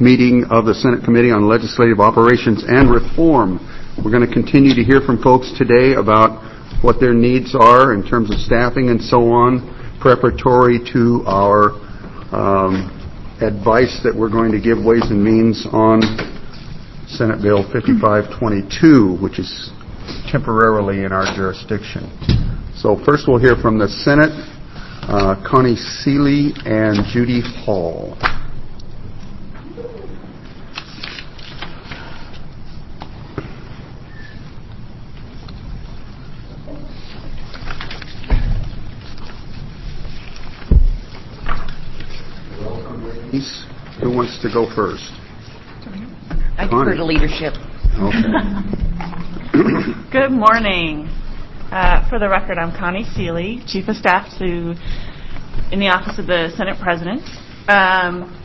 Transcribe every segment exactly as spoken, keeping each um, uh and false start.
meeting of the Senate Committee on Legislative Operations and Reform. We're going to continue to hear from folks today about what their needs are in terms of staffing and so on, preparatory to our um, advice that we're going to give Ways and Means on Senate Bill fifty-five twenty-two, which is temporarily in our jurisdiction. So first we'll hear from the Senate, uh, Connie Seeley and Judy Hall. Who wants to go first? I defer to leadership. Okay. Good morning. Uh, for the record, I'm Connie Seeley, Chief of Staff to in the Office of the Senate President. Um,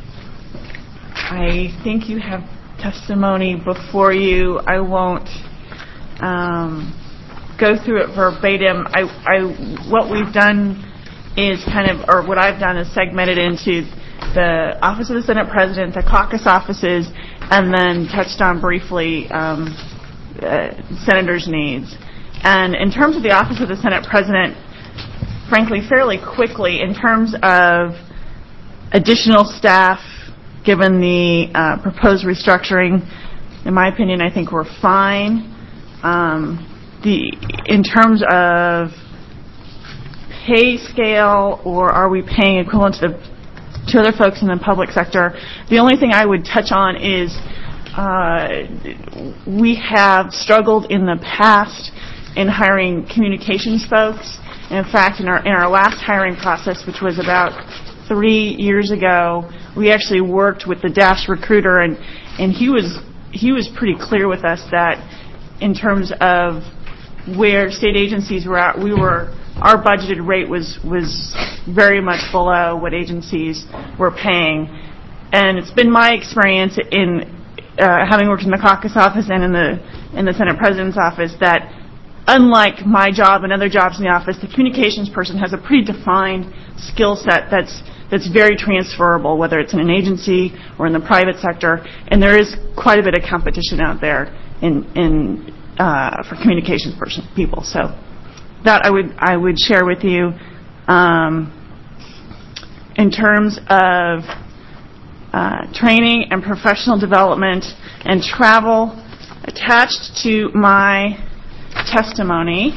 I think you have testimony before you. I won't um, go through it verbatim. I, I, what we've done is kind of, or what I've done is segmented into the Office of the Senate President, the caucus offices, and then touched on briefly um, uh, senators' needs. And in terms of the Office of the Senate President, frankly, fairly quickly, in terms of additional staff, given the uh, proposed restructuring, in my opinion, I think we're fine. Um, the in terms of pay scale, or are we paying equivalent to the to other folks in the public sector, the only thing I would touch on is uh, we have struggled in the past in hiring communications folks. And in fact, in our in our last hiring process, which was about three years ago, we actually worked with the DASH recruiter, and, and he was he was pretty clear with us that in terms of where state agencies were at, we were our budgeted rate was was very much below what agencies were paying. And it's been my experience in uh, having worked in the caucus office and in the in the Senate President's office that unlike my job and other jobs in the office, the communications person has a pretty defined skill set that's that's very transferable, whether it's in an agency or in the private sector. And there is quite a bit of competition out there in in uh, for communications person people. So that I would I would share with you. Um, in terms of uh, training and professional development and travel, attached to my testimony,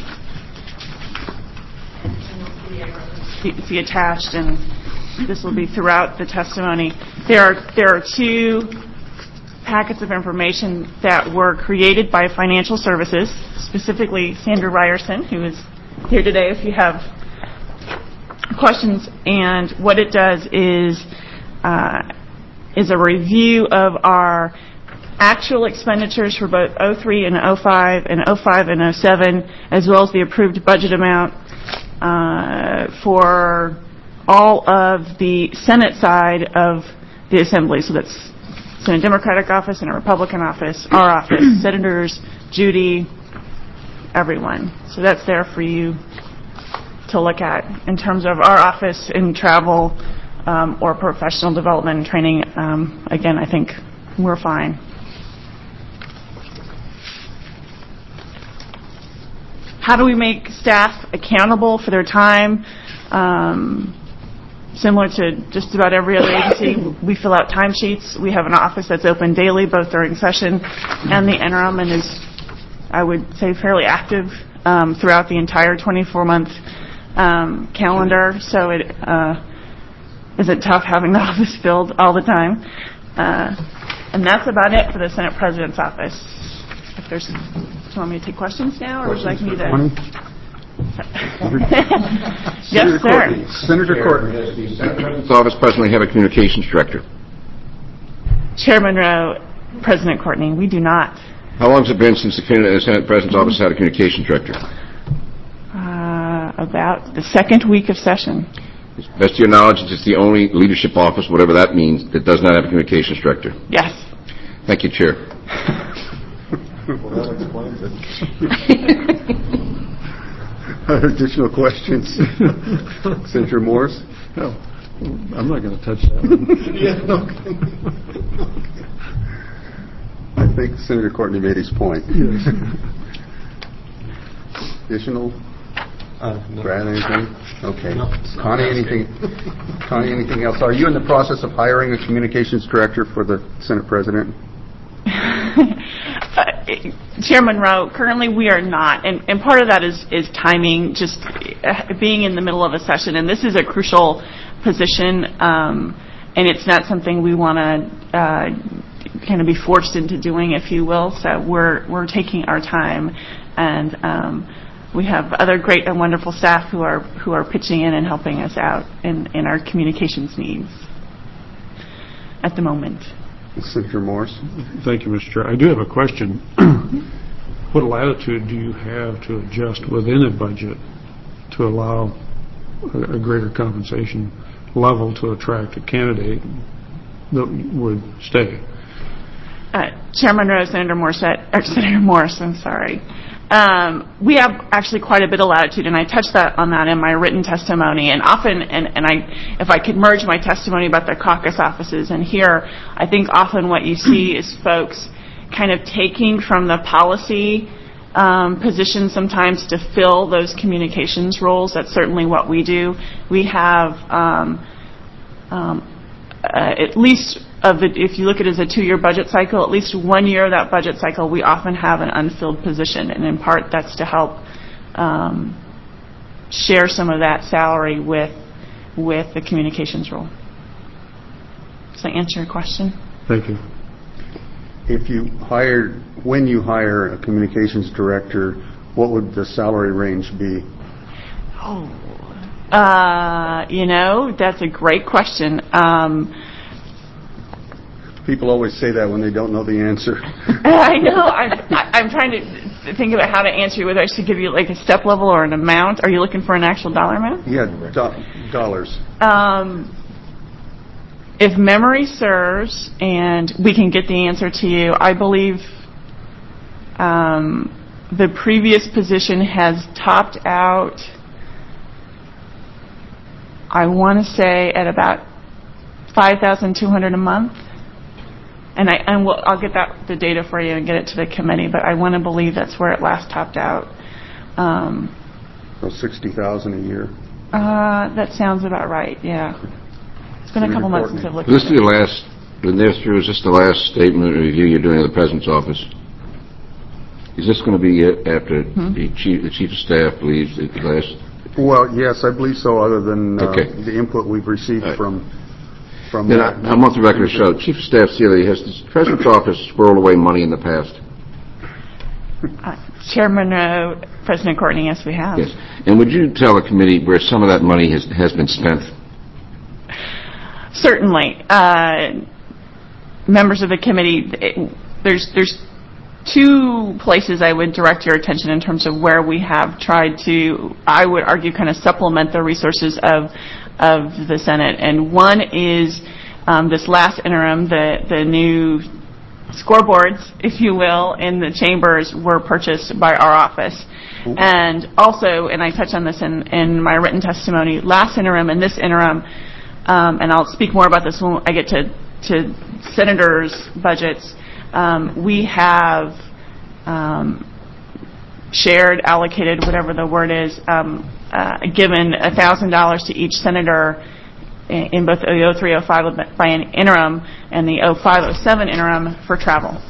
see attached, and this will be throughout the testimony. There are there are two packets of information that were created by Financial Services, specifically Sandra Ryerson, who is here today if you have questions. And what it does is uh, is a review of our actual expenditures for both oh three and oh five and oh five and oh seven, as well as the approved budget amount uh, for all of the Senate side of the Assembly. So that's Senate Democratic office and a Republican office, our office, senators, Judy, everyone. So that's there for you to look at in terms of our office in travel um, or professional development and training. Um, again, I think we're fine. How do we make staff accountable for their time? Um, similar to just about every other agency, we fill out timesheets. We have an office that's open daily, both during session and the interim, and is, I would say, fairly active um, throughout the entire twenty-four month um, calendar. So it uh, isn't tough having the office filled all the time. Uh, and that's about it for the Senate President's office. If there's, do you want me to take questions now, or would you like me to? Yes, sir. Courtney. Senator Courtney. Does the Senate President's office presently have a communications director? Chair Monroe, President Courtney, we do not. How long has it been since the Senate President's office had a communications director? Uh, about the second week of session. Best to your knowledge, it's the only leadership office, whatever that means, that does not have a communications director. Yes. Thank you, Chair. Well, that explains it. Additional questions? Senator Morse? No, I'm not going to touch that one. Yeah, okay. think Senator Courtney made his point. Yes. Additional? Uh, no. Brad, anything? Okay. No. Connie, anything? Connie, anything else? Are you in the process of hiring a communications director for the Senate President? uh, Chair Monroe, currently we are not, and, and part of that is, is timing, just uh, being in the middle of a session, and this is a crucial position, um, and it's not something we want to uh, kind of be forced into doing, if you will. So we're we're taking our time, and um, we have other great and wonderful staff who are who are pitching in and helping us out in, in our communications needs at the moment. Senator Morris? Thank you, Mister Chair. I do have a question. What latitude do you have to adjust within a budget to allow a, a greater compensation level to attract a candidate that would stay? Uh, Chair Monroe, Senator Morris, or Senator Morris, I'm sorry. Um, we have actually quite a bit of latitude, and I touched that on that in my written testimony. And often, and, and I, if I could merge my testimony about the caucus offices and here, I think often what you see is folks kind of taking from the policy um, position sometimes to fill those communications roles. That's certainly what we do. We have um, um, uh, at least of the, if you look at it as a two-year budget cycle, at least one year of that budget cycle, we often have an unfilled position, and in part that's to help um, share some of that salary with with the communications role. Does that answer your question? Thank you. If you hired, when you hire a communications director, what would the salary range be? Oh, uh, you know, that's a great question. Um, People always say that when they don't know the answer. I know. I'm, I'm trying to think about how to answer you, whether I should give you like a step level or an amount. Are you looking for an actual dollar amount? Yeah, do- dollars. Um, if memory serves, and we can get the answer to you, I believe um, the previous position has topped out, I want to say, at about five thousand two hundred dollars a month. And, I, and we'll, I'll get that the data for you and get it to the committee, but I want to believe that's where it last topped out. Um, So sixty thousand dollars a year. uh, that sounds about right, yeah. It's been a couple months since I've looked This at is the it. last, when this through, is this the last statement or review you're doing of the President's office? Is this going to be it after Hmm? the chief, the chief of staff leaves at the last? Well, yes, I believe so, other than uh, Okay. the input we've received All right. from... from Then uh, I, I want the record to show, Chief of Staff Seeley, has the President's office squirreled away money in the past? Uh, Chairman, uh, President Courtney, yes, we have. Yes. And would you tell the committee where some of that money has, has been spent? Certainly. Uh, members of the committee, it, there's there's two places I would direct your attention in terms of where we have tried to, I would argue, kind of supplement the resources of of the Senate. And one is um, this last interim, the the new scoreboards, if you will, in the chambers were purchased by our office. And also, and I touched on this in, in my written testimony, last interim and this interim, um, and I'll speak more about this when I get to, to senators' budgets, um, we have um, shared, allocated, whatever the word is, um, uh, given one thousand dollars to each senator in, in both the oh three oh five by an interim and the oh five oh seven interim for travel.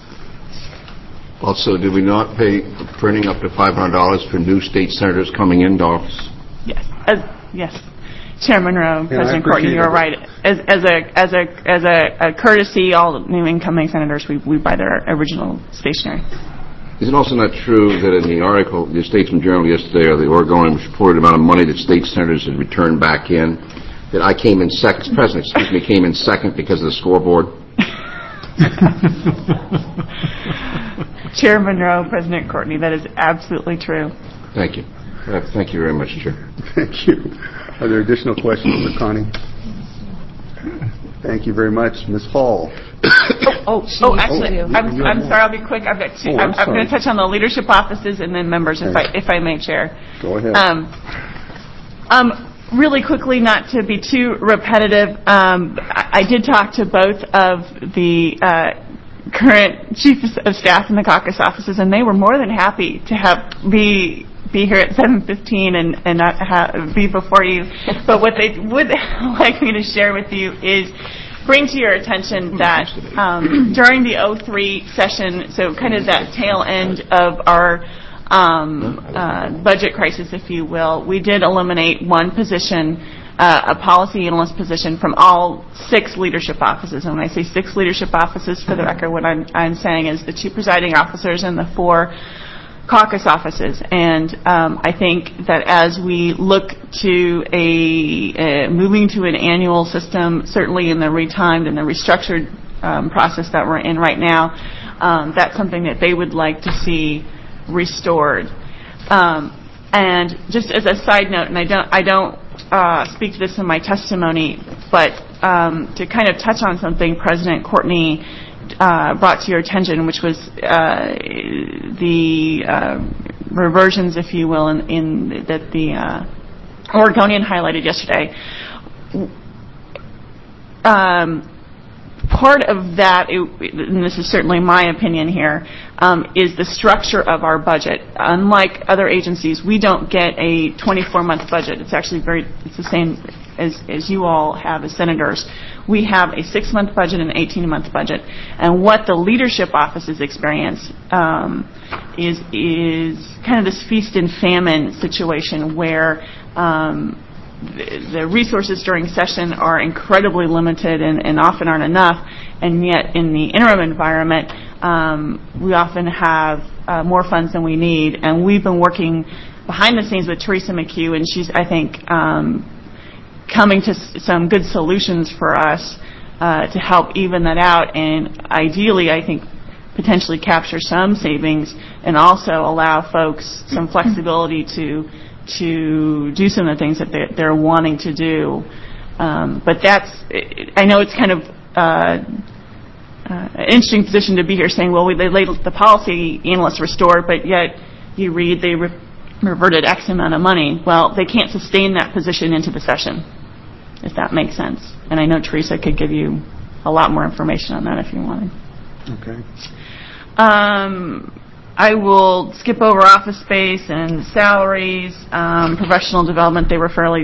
Also, did we not pay printing up to five hundred dollars for new state senators coming into office? Yes, as, yes. Chairman Rowe, Yeah, President I Courtney, you're appreciate right. As, as a as a as a, a courtesy, all new incoming senators, we we buy their original stationery. Is it also not true that in the article, the Statesman Journal yesterday, or the Oregonian reported amount of money that state senators had returned back in, that I came in second, President, excuse me, came in second because of the scoreboard? Chairman Rowe, President Courtney, that is absolutely true. Thank you. Uh, thank you very much, Chair. Thank you. Are there additional questions for Connie? Thank you very much. Miz Hall. Oh, oh, actually, I'm, I'm sorry. I'll be quick. I've got two. Oh, I'm I'm, I'm going sorry. to touch on the leadership offices and then members, if I if I may, Chair. Go ahead. Um, um, really quickly, not to be too repetitive, um, I, I did talk to both of the uh, current chiefs of staff in the caucus offices, and they were more than happy to have be be here at seven fifteen and and not have, be before you. But what they would like me to share with you is bring to your attention that um, during the oh three session, so kind of that tail end of our um, uh, budget crisis, if you will, we did eliminate one position, uh, a policy analyst position, from all six leadership offices. And when I say six leadership offices, for the record, what I'm, I'm saying is the two presiding officers and the four caucus offices. And um, I think that as we look to a uh, moving to an annual system, certainly in the retimed and the restructured um, process that we're in right now, um, that's something that they would like to see restored. Um, and just as a side note, and I don't, I don't uh, speak to this in my testimony, but um, to kind of touch on something President Courtney uh, brought to your attention, which was uh, the uh, reversions, if you will, in, in that the uh, Oregonian highlighted yesterday. Um, part of that, and this is certainly my opinion here, um, is the structure of our budget. Unlike other agencies, we don't get a twenty-four month budget. It's actually very, it's the same as, as you all have as senators. We have a six month budget and an eighteen month budget. And what the leadership offices experience um, is, is kind of this feast and famine situation where um, the resources during session are incredibly limited and, and often aren't enough, and yet in the interim environment, um, we often have uh, more funds than we need. And we've been working behind the scenes with Teresa McHugh, and she's, I think, um, coming to s- some good solutions for us uh, to help even that out, and ideally, I think, potentially capture some savings and also allow folks some flexibility to to do some of the things that they're, they're wanting to do. Um, but that's, I know it's kind of uh, uh, an interesting position to be here saying, well, we, they laid the policy analysts restored, but yet you read they re- reverted X amount of money. Well, they can't sustain that position into the session, if that makes sense. And I know Teresa could give you a lot more information on that if you wanted. Okay. Um, I will skip over office space and salaries, um, professional development. They were fairly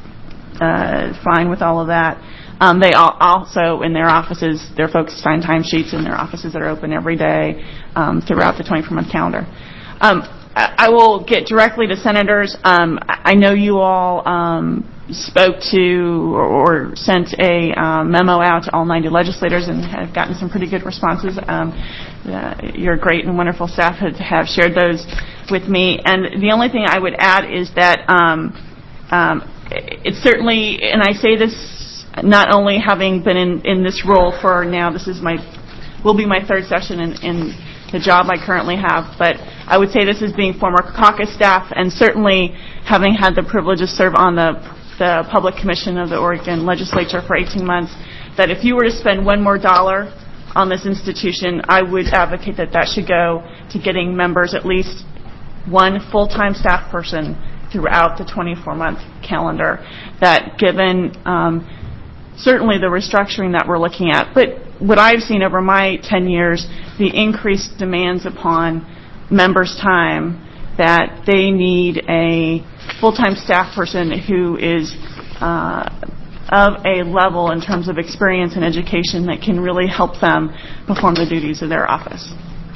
uh, fine with all of that. Um, they all, also, in their offices, their folks sign timesheets in their offices that are open every day um, throughout the twenty-four month calendar. Um, I, I will get directly to senators. Um, I know you all um, spoke to or, or sent a um, memo out to all ninety legislators and have gotten some pretty good responses. Um, uh, your great and wonderful staff have, have shared those with me. And the only thing I would add is that um, um, it's certainly, and I say this not only having been in, in this role for now, this is my, will be my third session in, in the job I currently have, but I would say this is being former caucus staff and certainly having had the privilege to serve on the the Public Commission of the Oregon Legislature for eighteen months, that if you were to spend one more dollar on this institution, I would advocate that that should go to getting members at least one full-time staff person throughout the twenty-four month calendar. That given um, certainly the restructuring that we're looking at, but what I've seen over my ten years, the increased demands upon members' time, that they need a full-time staff person who is uh, of a level in terms of experience and education that can really help them perform the duties of their office.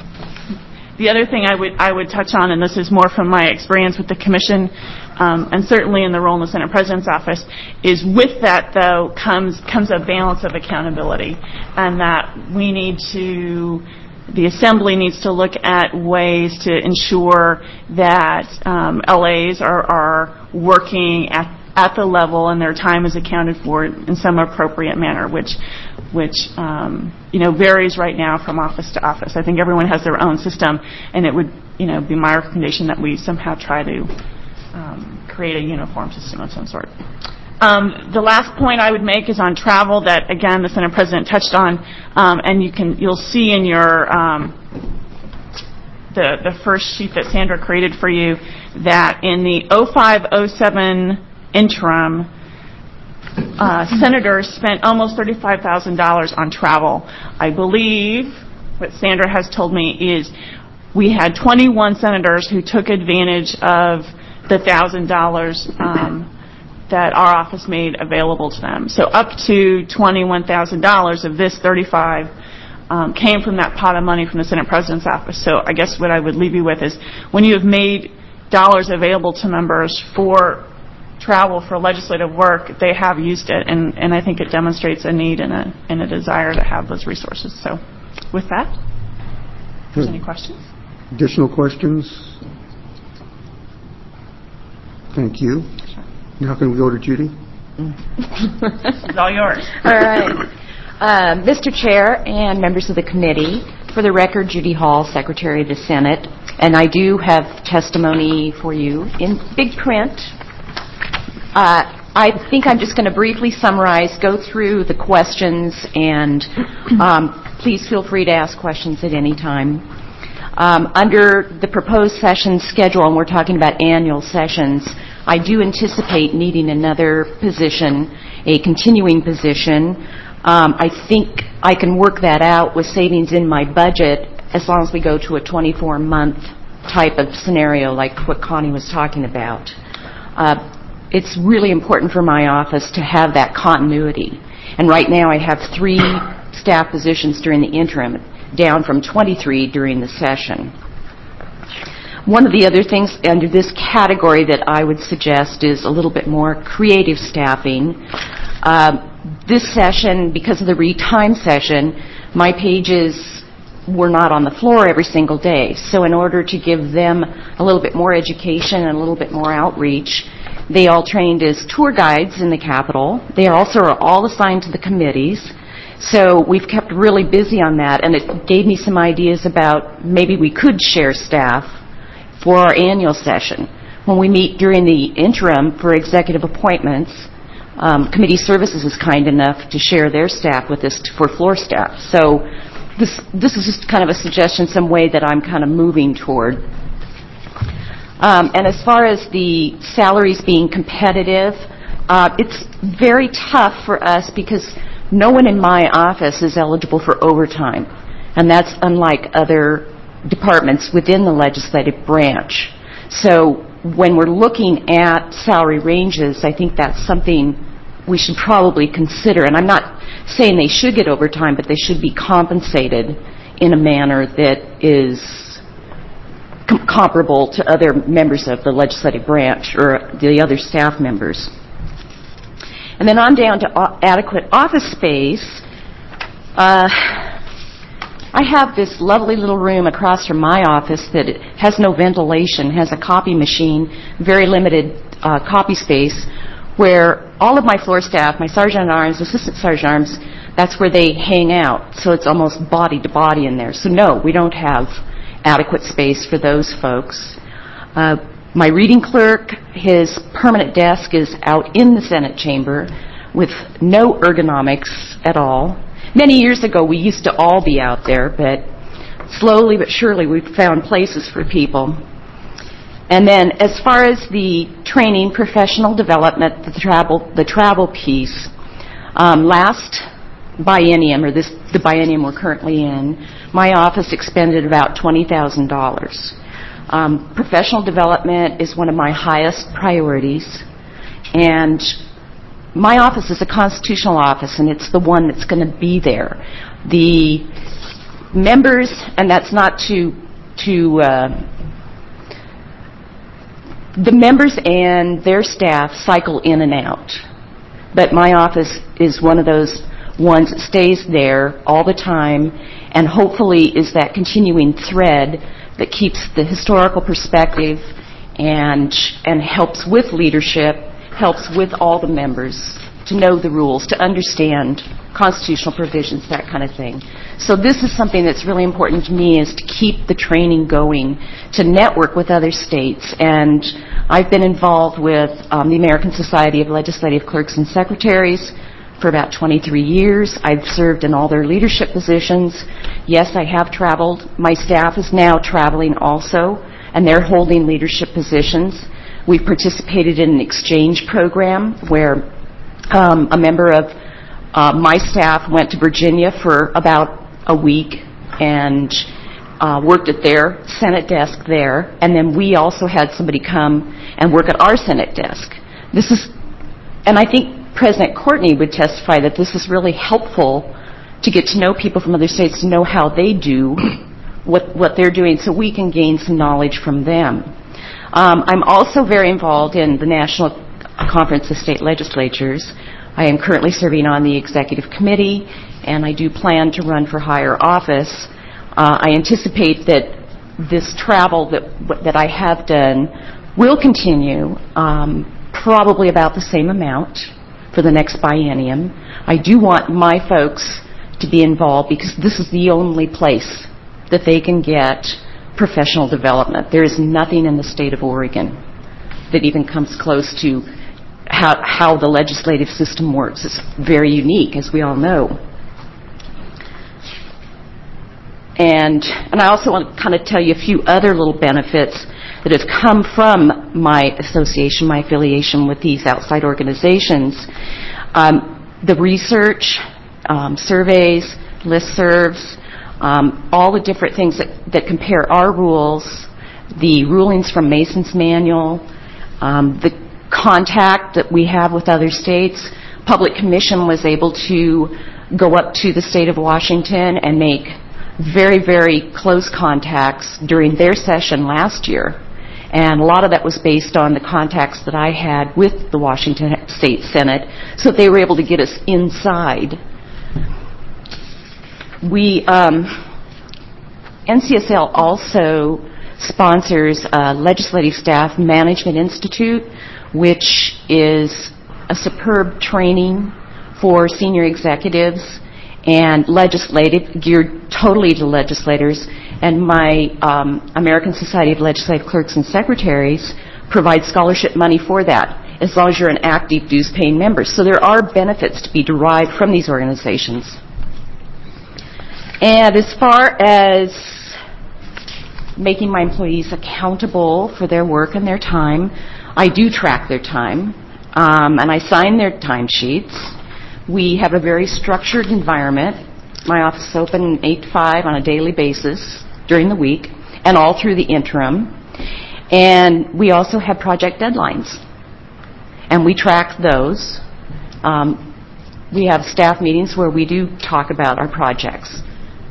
The other thing I would I would touch on, and this is more from my experience with the commission, um, and certainly in the role in the Senate President's office, is with that though comes comes a balance of accountability, and that we need to. The Assembly needs to look at ways to ensure that um, L As are, are working at, at the level and their time is accounted for in some appropriate manner, which, which um, you know, varies right now from office to office. I think everyone has their own system, and it would, you know, be my recommendation that we somehow try to um, create a uniform system of some sort. Um, the last point I would make is on travel that, again, the Senate President touched on, um, and you can, you'll see in your, um, the, the first sheet that Sandra created for you that in the oh five oh seven interim, uh, senators spent almost thirty-five thousand dollars on travel. I believe, what Sandra has told me is we had twenty-one senators who took advantage of the one thousand dollars um, that our office made available to them. So up to twenty-one thousand dollars of this thirty-five um, came from that pot of money from the Senate President's office. So I guess what I would leave you with is when you have made dollars available to members for travel for legislative work, they have used it, and, and I think it demonstrates a need and a, and a desire to have those resources. So with that, if there's any questions? Additional questions? Thank you. Sure. Now can we go to Judy? It's all yours. All right. Uh, Mister Chair and members of the committee, for the record, Judy Hall, Secretary of the Senate, and I do have testimony for you in big print. Uh, I think I'm just going to briefly summarize, go through the questions, and um, please feel free to ask questions at any time. Um, under the proposed session schedule, and we're talking about annual sessions, I do anticipate needing another position, a continuing position. Um, I think I can work that out with savings in my budget as long as we go to a twenty-four month type of scenario like what Connie was talking about. Uh, It's really important for my office to have that continuity. And right now I have three staff positions during the interim, down from twenty-three during the session. One of the other things under this category that I would suggest is a little bit more creative staffing. Uh, this session, because of the re-time session, my pages were not on the floor every single day. So in order to give them a little bit more education and a little bit more outreach, they all trained as tour guides in the Capitol. They are also are all assigned to the committees. So we've kept really busy on that, and it gave me some ideas about maybe we could share staff for our annual session. When we meet during the interim for executive appointments, um, committee services is kind enough to share their staff with us for floor staff. So this, this is just kind of a suggestion, some way that I'm kind of moving toward. Um, and as far as the salaries being competitive, uh, it's very tough for us because no one in my office is eligible for overtime, and that's unlike other departments within the legislative branch. So when we're looking at salary ranges, I think that's something we should probably consider. And I'm not saying they should get overtime, but they should be compensated in a manner that is com- comparable to other members of the legislative branch or the other staff members. And then on down to o- adequate office space. Uh, I have this lovely little room across from my office that has no ventilation, has a copy machine, very limited uh, copy space, where all of my floor staff, my sergeant-at-arms, assistant sergeant-at-arms, that's where they hang out. So it's almost body to body in there. So no, we don't have adequate space for those folks. Uh, my reading clerk, his permanent desk is out in the Senate chamber with no ergonomics at all. Many years ago, we used to all be out there, but slowly but surely we've found places for people. And then as far as the training, professional development, the travel, the travel piece, um, last biennium, or this, the biennium we're currently in, my office expended about twenty thousand dollars. Um, professional development is one of my highest priorities, and my office is a constitutional office, and it's the one that's going to be there. The members, and that's not to to uh, the members and their staff cycle in and out, but my office is one of those ones that stays there all the time, and hopefully is that continuing thread that keeps the historical perspective and and helps with leadership, helps with all the members to know the rules, to understand constitutional provisions, that kind of thing. So this is something that's really important to me, is to keep the training going, to network with other states. And I've been involved with um, the American Society of Legislative Clerks and Secretaries for about twenty-three years. I've served in all their leadership positions. Yes, I have traveled. My staff is now traveling also, and they're holding leadership positions. We've participated in an exchange program where um, a member of uh, my staff went to Virginia for about a week and uh, worked at their Senate desk there, and then we also had somebody come and work at our Senate desk. This is, and I think President Courtney would testify that this is really helpful to get to know people from other states, to know how they do what, what they're doing, so we can gain some knowledge from them. Um, I'm also very involved in the National Conference of State Legislatures. I am currently serving on the Executive Committee, and I do plan to run for higher office. Uh, I anticipate that this travel that, that I have done will continue, um, probably about the same amount for the next biennium. I do want my folks to be involved because this is the only place that they can get professional development. There is nothing in the state of Oregon that even comes close to how, how the legislative system works. It's very unique, as we all know. And, and I also want to kind of tell you a few other little benefits that have come from my association, my affiliation with these outside organizations. Um, the research, um, surveys, listservs, um, all the different things that, that compare our rules, the rulings from Mason's Manual, um, the contact that we have with other states. Public Commission was able to go up to the state of Washington and make very, very close contacts during their session last year. And a lot of that was based on the contacts that I had with the Washington State Senate, so they were able to get us inside. We, um, N C S L also sponsors a Legislative Staff Management Institute, which is a superb training for senior executives and legislative, geared totally to legislators. And my um, American Society of Legislative Clerks and Secretaries provides scholarship money for that, as long as you're an active dues-paying member. So there are benefits to be derived from these organizations. And as far as making my employees accountable for their work and their time, I do track their time, um, and I sign their timesheets. We have a very structured environment. My office is open eight to five on a daily basis during the week and all through the interim. And we also have project deadlines, and we track those. Um, we have staff meetings where we do talk about our projects.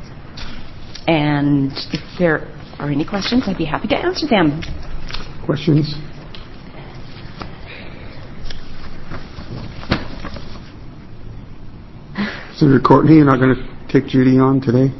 And if there are any questions, I'd be happy to answer them. Questions? Senator Courtney, you're not going to take Judy on today?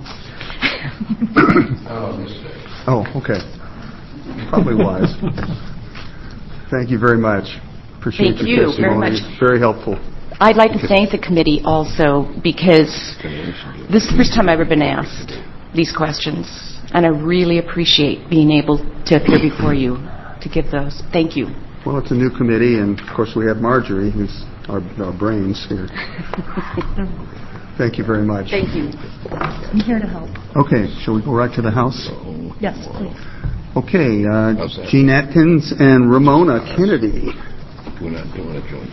Oh, okay. Probably wise. Thank you very much. Appreciate Thank your you very testimony. much. It's very helpful. I'd like to thank the committee also, because this is the first time I've ever been asked these questions, and I really appreciate being able to appear before you to give those. Thank you. Well, it's a new committee, and of course we have Marjorie, who's our, our brains here. Thank you very much. Thank you. I'm here to help. Okay, shall we go right to the House? Yes, please. Okay, uh, Gene Atkins and Ramona Kennedy. We're not doing it, Joey.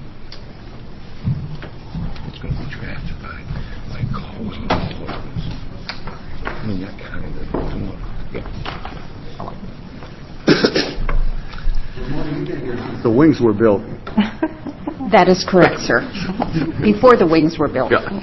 It's going to be drafted by, by calls and appointments. I mean, that kind of, yeah. The wings were built. That is correct, sir. Before the wings were built. Yeah.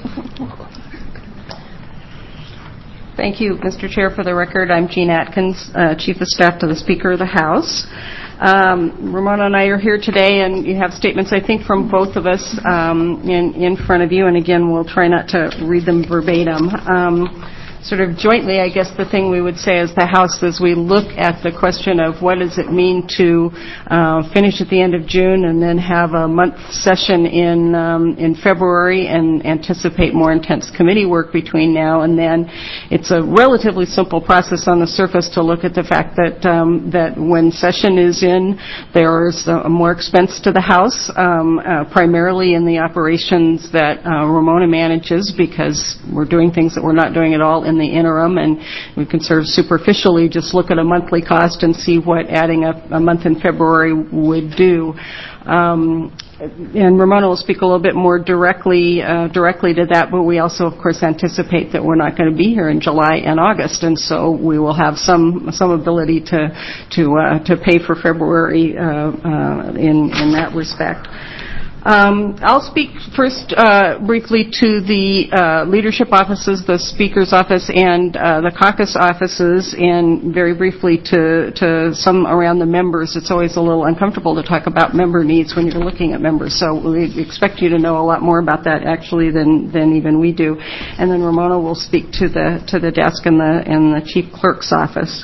Thank you, Mister Chair. For the record, I'm Jean Atkins, uh, Chief of Staff to the Speaker of the House. Um, Ramona and I are here today, and you have statements, I think, from both of us um, in, in front of you. And again, we'll try not to read them verbatim. Um, sort of jointly, I guess the thing we would say as the House is we look at the question of what does it mean to uh, finish at the end of June and then have a month session in um, in February and anticipate more intense committee work between now and then. It's a relatively simple process on the surface to look at the fact that um, that when session is in, there is uh, more expense to the House, um, uh, primarily in the operations that uh, Ramona manages, because we're doing things that we're not doing at all in the interim, and we can sort of superficially just look at a monthly cost and see what adding a, a month in February would do. Um, and Ramona will speak a little bit more directly uh, directly to that, but we also, of course, anticipate that we're not going to be here in July and August, and so we will have some some ability to to uh, to pay for February uh, uh, in in that respect. Um, I'll speak first uh, briefly to the uh, leadership offices, the Speaker's office, and uh, the caucus offices, and very briefly to, to some around the members. It's always a little uncomfortable to talk about member needs when you're looking at members, so we expect you to know a lot more about that actually than, than even we do. And then Ramona will speak to the to the desk and the and the chief clerk's office.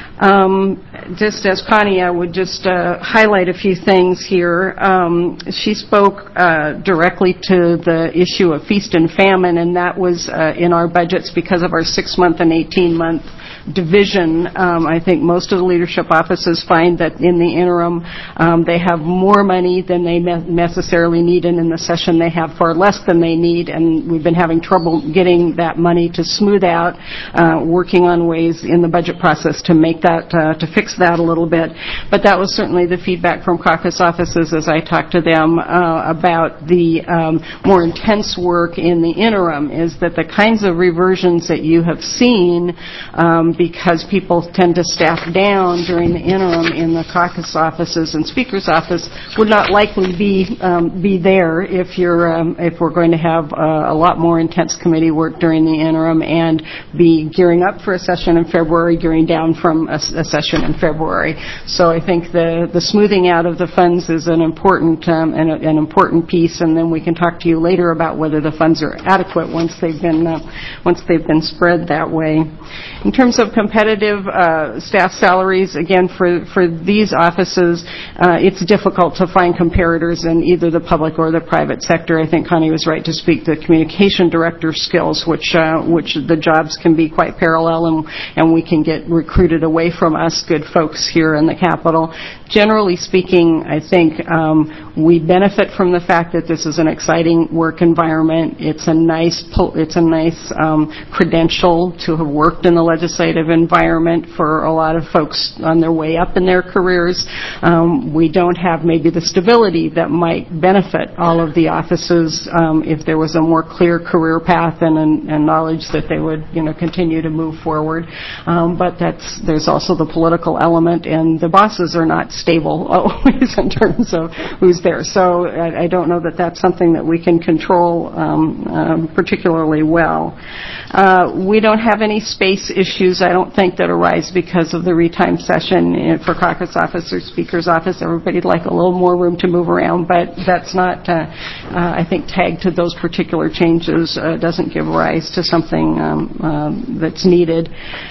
Um, just as Connie, I would just uh, highlight a few things here. Um, she spoke uh, directly to the issue of feast and famine, and that was uh, in our budgets because of our six-month and eighteen-month division. Um, I think most of the leadership offices find that in the interim um, they have more money than they me- necessarily need, and in the session they have far less than they need, and we've been having trouble getting that money to smooth out, uh, working on ways in the budget process to make that, uh, to fix that a little bit. But that was certainly the feedback from caucus offices as I talked to them uh, about the um, more intense work in the interim, is that the kinds of reversions that you have seen um, because people tend to staff down during the interim in the caucus offices and speaker's office would not likely be um, be there if you're um, if we're going to have uh, a lot more intense committee work during the interim and be gearing up for a session in February, gearing down from a, a session in February. So I think the the smoothing out of the funds is an important um, an, an important piece, and then we can talk to you later about whether the funds are adequate once they've been uh, once they've been spread that way. In terms of competitive uh, staff salaries, again, for, for these offices, uh, it's difficult to find comparators in either the public or the private sector. I think Connie was right to speak the communication director skills, which uh, which the jobs can be quite parallel, and, and we can get recruited away from us good folks here in the Capitol. Generally speaking, I think um, we benefit from the fact that this is an exciting work environment. It's a nice, it's a nice um, credential to have worked in the legislative environment for a lot of folks on their way up in their careers. Um, we don't have maybe the stability that might benefit all of the offices um, if there was a more clear career path and, and knowledge that they would, you know, continue to move forward. Um, but that's there's also the political element, and the bosses are not stable always in terms of who's there. So I, I don't know that that's something that we can control um, um, particularly well. Uh, we don't have any space issues, I don't think, that arise because of the retime session for caucus office or speaker's office. Everybody'd like a little more room to move around, but that's not, uh, uh, I think, tagged to those particular changes, uh, doesn't give rise to something um, um, that's needed.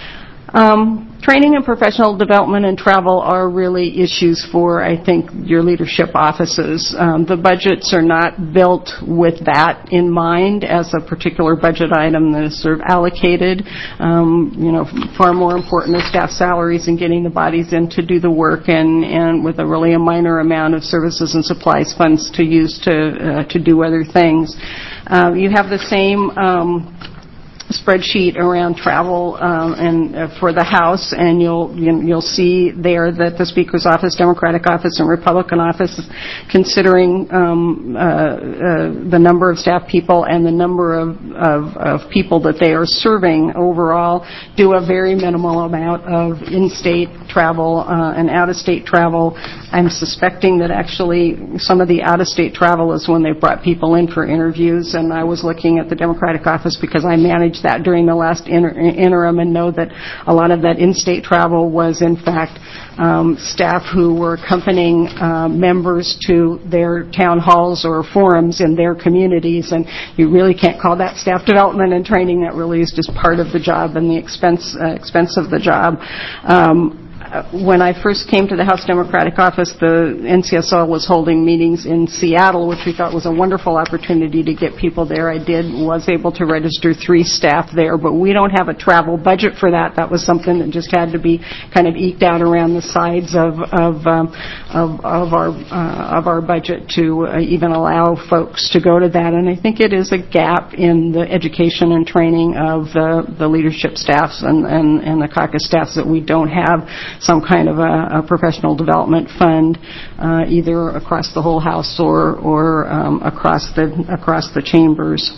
Um, Training and professional development and travel are really issues for, I think, your leadership offices. Um, the budgets are not built with that in mind as a particular budget item that is sort of allocated. Um, you know, far more important is staff salaries and getting the bodies in to do the work, and, and with a really a minor amount of services and supplies funds to use to uh, to do other things. Uh, you have the same Um, spreadsheet around travel um, and uh, for the House, and you'll you'll see there that the Speaker's office, Democratic office, and Republican office, considering um, uh, uh, the number of staff people and the number of, of, of people that they are serving overall, do a very minimal amount of in-state travel uh, and out-of-state travel. I'm suspecting that actually some of the out-of-state travel is when they brought people in for interviews, and I was looking at the Democratic office because I managed that during the last inter- interim and know that a lot of that in-state travel was, in fact, um, staff who were accompanying uh, members to their town halls or forums in their communities, and you really can't call that staff development and training. That really is just part of the job and the expense uh, expense of the job. Um, When I first came to the House Democratic office, the N C S O was holding meetings in Seattle, which we thought was a wonderful opportunity to get people there. I did, was able to register three staff there, but we don't have a travel budget for that. That was something that just had to be kind of eked out around the sides of of um, of, of our uh, of our budget to uh, even allow folks to go to that. And I think it is a gap in the education and training of the, the leadership staffs and, and, and the caucus staffs that we don't have some kind of a, a professional development fund, uh, either across the whole House or, or um, across the across the chambers.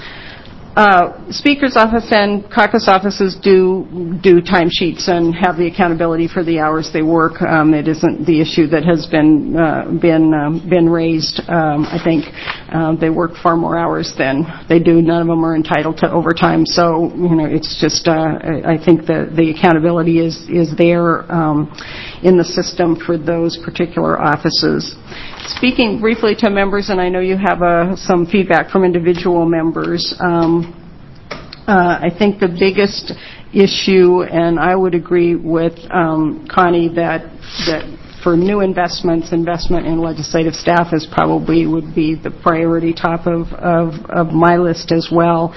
Uh, Speaker's office and caucus offices do do timesheets and have the accountability for the hours they work. Um, it isn't the issue that has been uh, been um, been raised. Um, I think uh, they work far more hours than they do. None of them are entitled to overtime. So you know, it's just uh, I think the the accountability is is there um, in the system for those particular offices. Speaking briefly to members, and I know you have uh, some feedback from individual members, um, uh, I think the biggest issue, and I would agree with um, Connie that that for new investments, investment in legislative staff is probably would be the priority top of, of, of my list as well.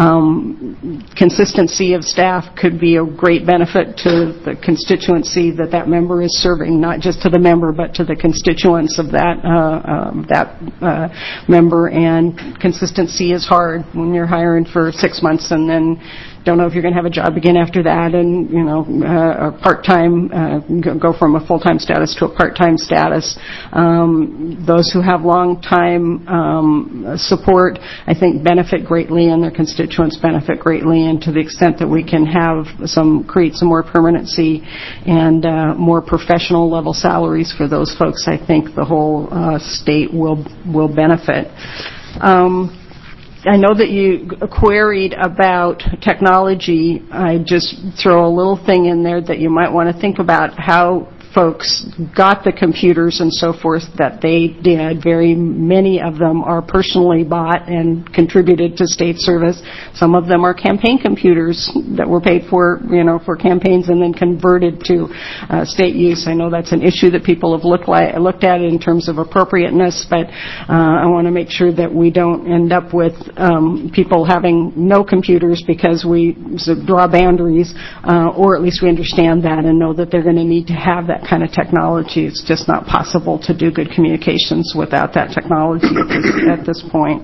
Um, consistency of staff could be a great benefit to the constituency that that member is serving, not just to the member, but to the constituents of that uh, um, that uh, member. And consistency is hard when you're hiring for six months and then don't know if you're going to have a job again after that, and you know, uh, a part-time uh, go from a full-time status to a part-time status. Um, those who have long-time um, support, I think, benefit greatly, and their constituents benefit greatly. And to the extent that we can have some create some more permanency and uh, more professional level salaries for those folks, I think the whole uh, state will will benefit. Um, I know that you queried about technology. I just throw a little thing in there that you might want to think about how folks got the computers and so forth that they did. Very many of them are personally bought and contributed to state service. Some of them are campaign computers that were paid for, you know, for campaigns and then converted to uh, state use. I know that's an issue that people have looked, like, looked at in terms of appropriateness, but uh, I want to make sure that we don't end up with um, people having no computers because we draw boundaries, uh, or at least we understand that and know that they're going to need to have that kind of technology. It's just not possible to do good communications without that technology at this, at this point.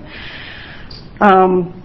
Um,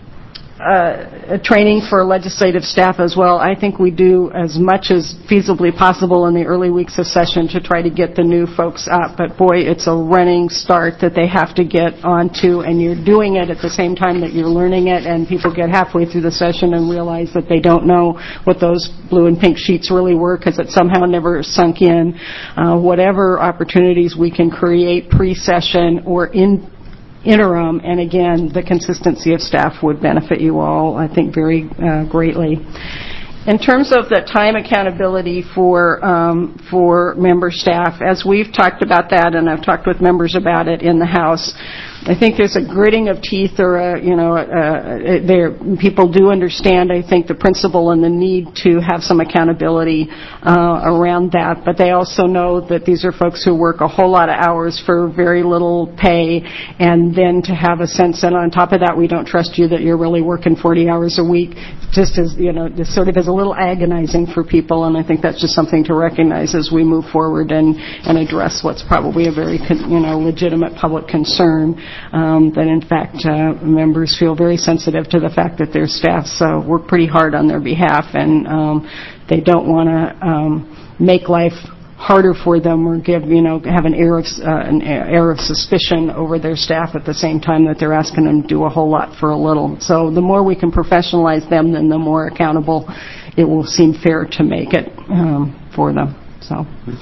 Uh, training for legislative staff as well. I think we do as much as feasibly possible in the early weeks of session to try to get the new folks up. But boy, it's a running start that they have to get onto, and you're doing it at the same time that you're learning it, and people get halfway through the session and realize that they don't know what those blue and pink sheets really were because it somehow never sunk in. Uh, whatever opportunities we can create pre-session or in interim, and again, the consistency of staff would benefit you all, I think, very uh, greatly. In terms of the time accountability for um, for member staff, as we've talked about that, and I've talked with members about it in the House, I think there's a gritting of teeth, or a, you know, uh, there people do understand, I think, the principle and the need to have some accountability uh, around that. But they also know that these are folks who work a whole lot of hours for very little pay, and then to have a sense that on top of that, we don't trust you that you're really working forty hours a week, just as, you know, just sort of is a little agonizing for people. And I think that's just something to recognize as we move forward and and address what's probably a very, you know, legitimate public concern. Um, that in fact uh, members feel very sensitive to the fact that their staffs uh, work pretty hard on their behalf, and um, they don't want to um, make life harder for them or give, you know, have an air of uh, an air of suspicion over their staff at the same time that they're asking them to do a whole lot for a little. So the more we can professionalize them, then the more accountable it will seem fair to make it um, for them. So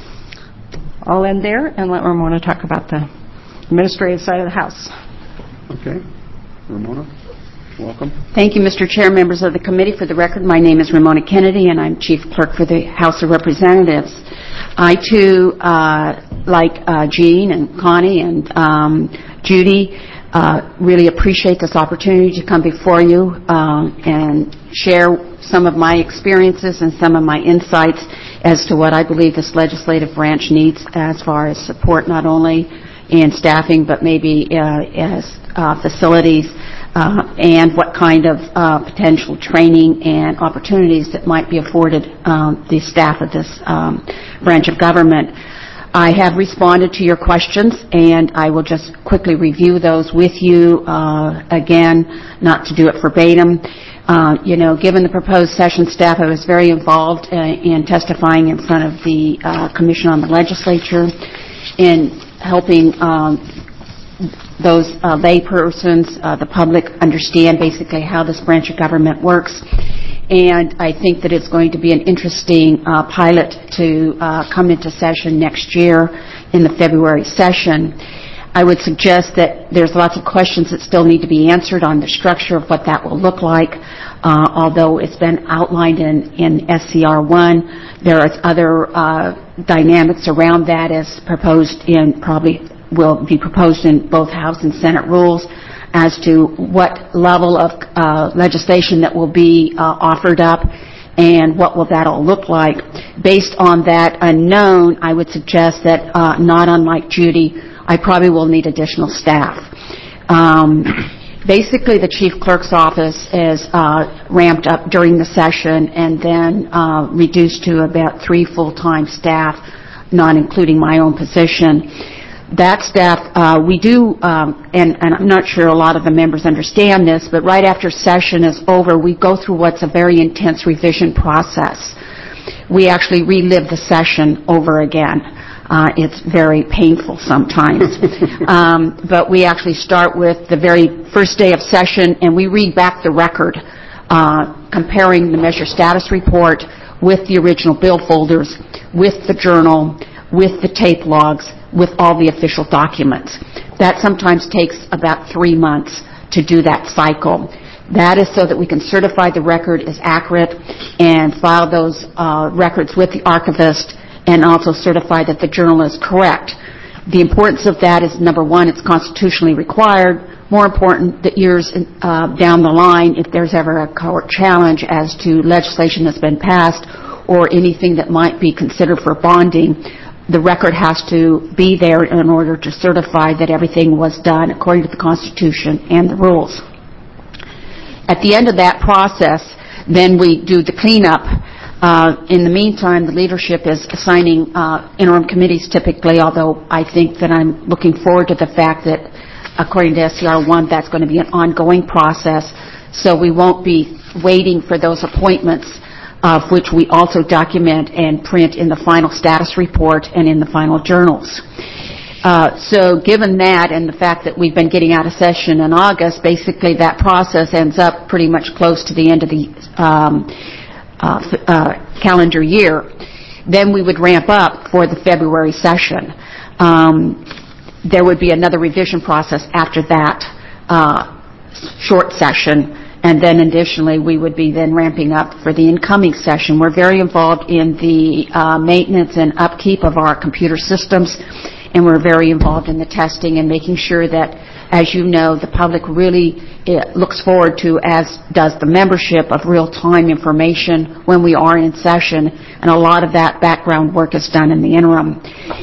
I'll end there and let Ramona talk about the administrative side of the House. Okay. Ramona, welcome. Thank you, Mister Chair, members of the committee. For the record, my name is Ramona Kennedy, and I'm Chief Clerk for the House of Representatives. I, too, uh, like uh, Jean and Connie and um, Judy, uh, really appreciate this opportunity to come before you uh, and share some of my experiences and some of my insights as to what I believe this legislative branch needs as far as support, not only in staffing, but maybe uh, as uh, facilities, uh, and what kind of uh, potential training and opportunities that might be afforded um, the staff of this um, branch of government. I have responded to your questions, and I will just quickly review those with you. Uh, again, not to do it verbatim. Uh, you know, given the proposed session staff, I was very involved uh, in testifying in front of the uh, Commission on the Legislature in helping um, those uh, lay persons, uh, the public, understand basically how this branch of government works. And I think that it's going to be an interesting uh, pilot to uh, come into session next year in the February session. I would suggest that there's lots of questions that still need to be answered on the structure of what that will look like. Uh, although it's been outlined in, in S C R one, there are other uh, dynamics around that as proposed in, probably will be proposed in both House and Senate rules as to what level of uh, legislation that will be uh, offered up and what will that all look like. Based on that unknown, I would suggest that, uh, not unlike Judy, I probably will need additional staff. Um, basically, the chief clerk's office is uh, ramped up during the session and then uh, reduced to about three full-time staff, not including my own position. That staff, uh, we do, um, and, and I'm not sure a lot of the members understand this, but right after session is over, we go through what's a very intense revision process. We actually relive the session over again. Uh, it's very painful sometimes. um, but we actually start with the very first day of session and we read back the record, uh, comparing the measure status report with the original bill folders, with the journal, with the tape logs, with all the official documents. That sometimes takes about three months to do that cycle. That is so that we can certify the record is accurate and file those uh, records with the archivist and also certify that the journal is correct. The importance of that is, number one, it's constitutionally required. More important, that years uh, down the line, if there's ever a court challenge as to legislation that's been passed or anything that might be considered for bonding, the record has to be there in order to certify that everything was done according to the Constitution and the rules. At the end of that process, then we do the cleanup. Uh, in the meantime, the leadership is assigning uh, interim committees typically, although I think that I'm looking forward to the fact that, according to S C R one, that's going to be an ongoing process, so we won't be waiting for those appointments, of which we also document and print in the final status report and in the final journals. Uh, so given that and the fact that we've been getting out of session in August, basically that process ends up pretty much close to the end of the um, uh, uh, calendar year. Then we would ramp up for the February session. Um, there would be another revision process after that uh, short session. And then additionally, we would be then ramping up for the incoming session. We're very involved in the uh, maintenance and upkeep of our computer systems, and we're very involved in the testing and making sure that, as you know, the public really uh, looks forward to, as does the membership, of real-time information when we are in session, and a lot of that background work is done in the interim.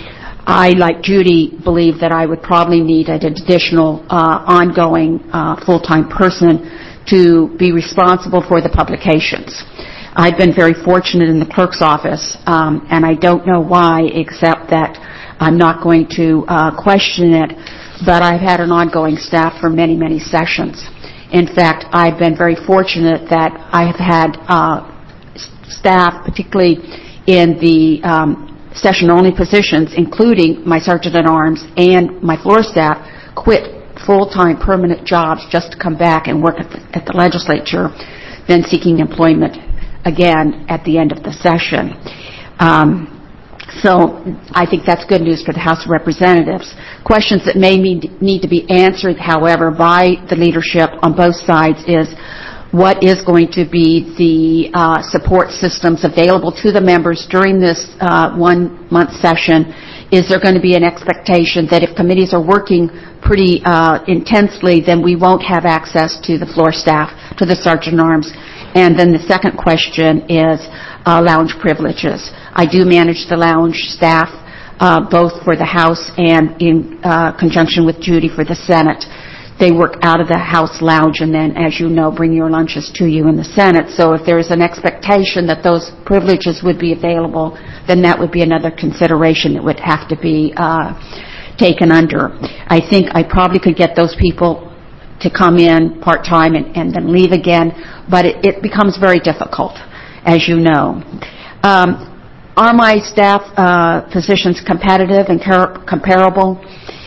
I, like Judy, believe that I would probably need an additional uh, ongoing uh, full-time person to be responsible for the publications. I've been very fortunate in the clerk's office, um, and I don't know why, except that I'm not going to uh, question it, but I've had an ongoing staff for many, many sessions. In fact, I've been very fortunate that I have had uh, staff, particularly in the um, session-only positions, including my sergeant-at-arms and my floor staff, quit full-time permanent jobs just to come back and work at the, at the legislature, then seeking employment again at the end of the session. Um, so I think that's good news for the House of Representatives. Questions that may need, need to be answered, however, by the leadership on both sides is what is going to be the uh, support systems available to the members during this uh, one-month session. Is there going to be an expectation that if committees are working pretty uh, intensely, then we won't have access to the floor staff, to the sergeant-at-arms? And then the second question is uh, lounge privileges. I do manage the lounge staff, uh, both for the House and in uh, conjunction with Judy for the Senate. They work out of the House lounge and then, as you know, bring your lunches to you in the Senate. So if there is an expectation that those privileges would be available, then that would be another consideration that would have to be uh, taken under. I think I probably could get those people to come in part-time and, and then leave again, but it, it becomes very difficult, as you know. Um, are my staff uh, positions competitive and car- comparable?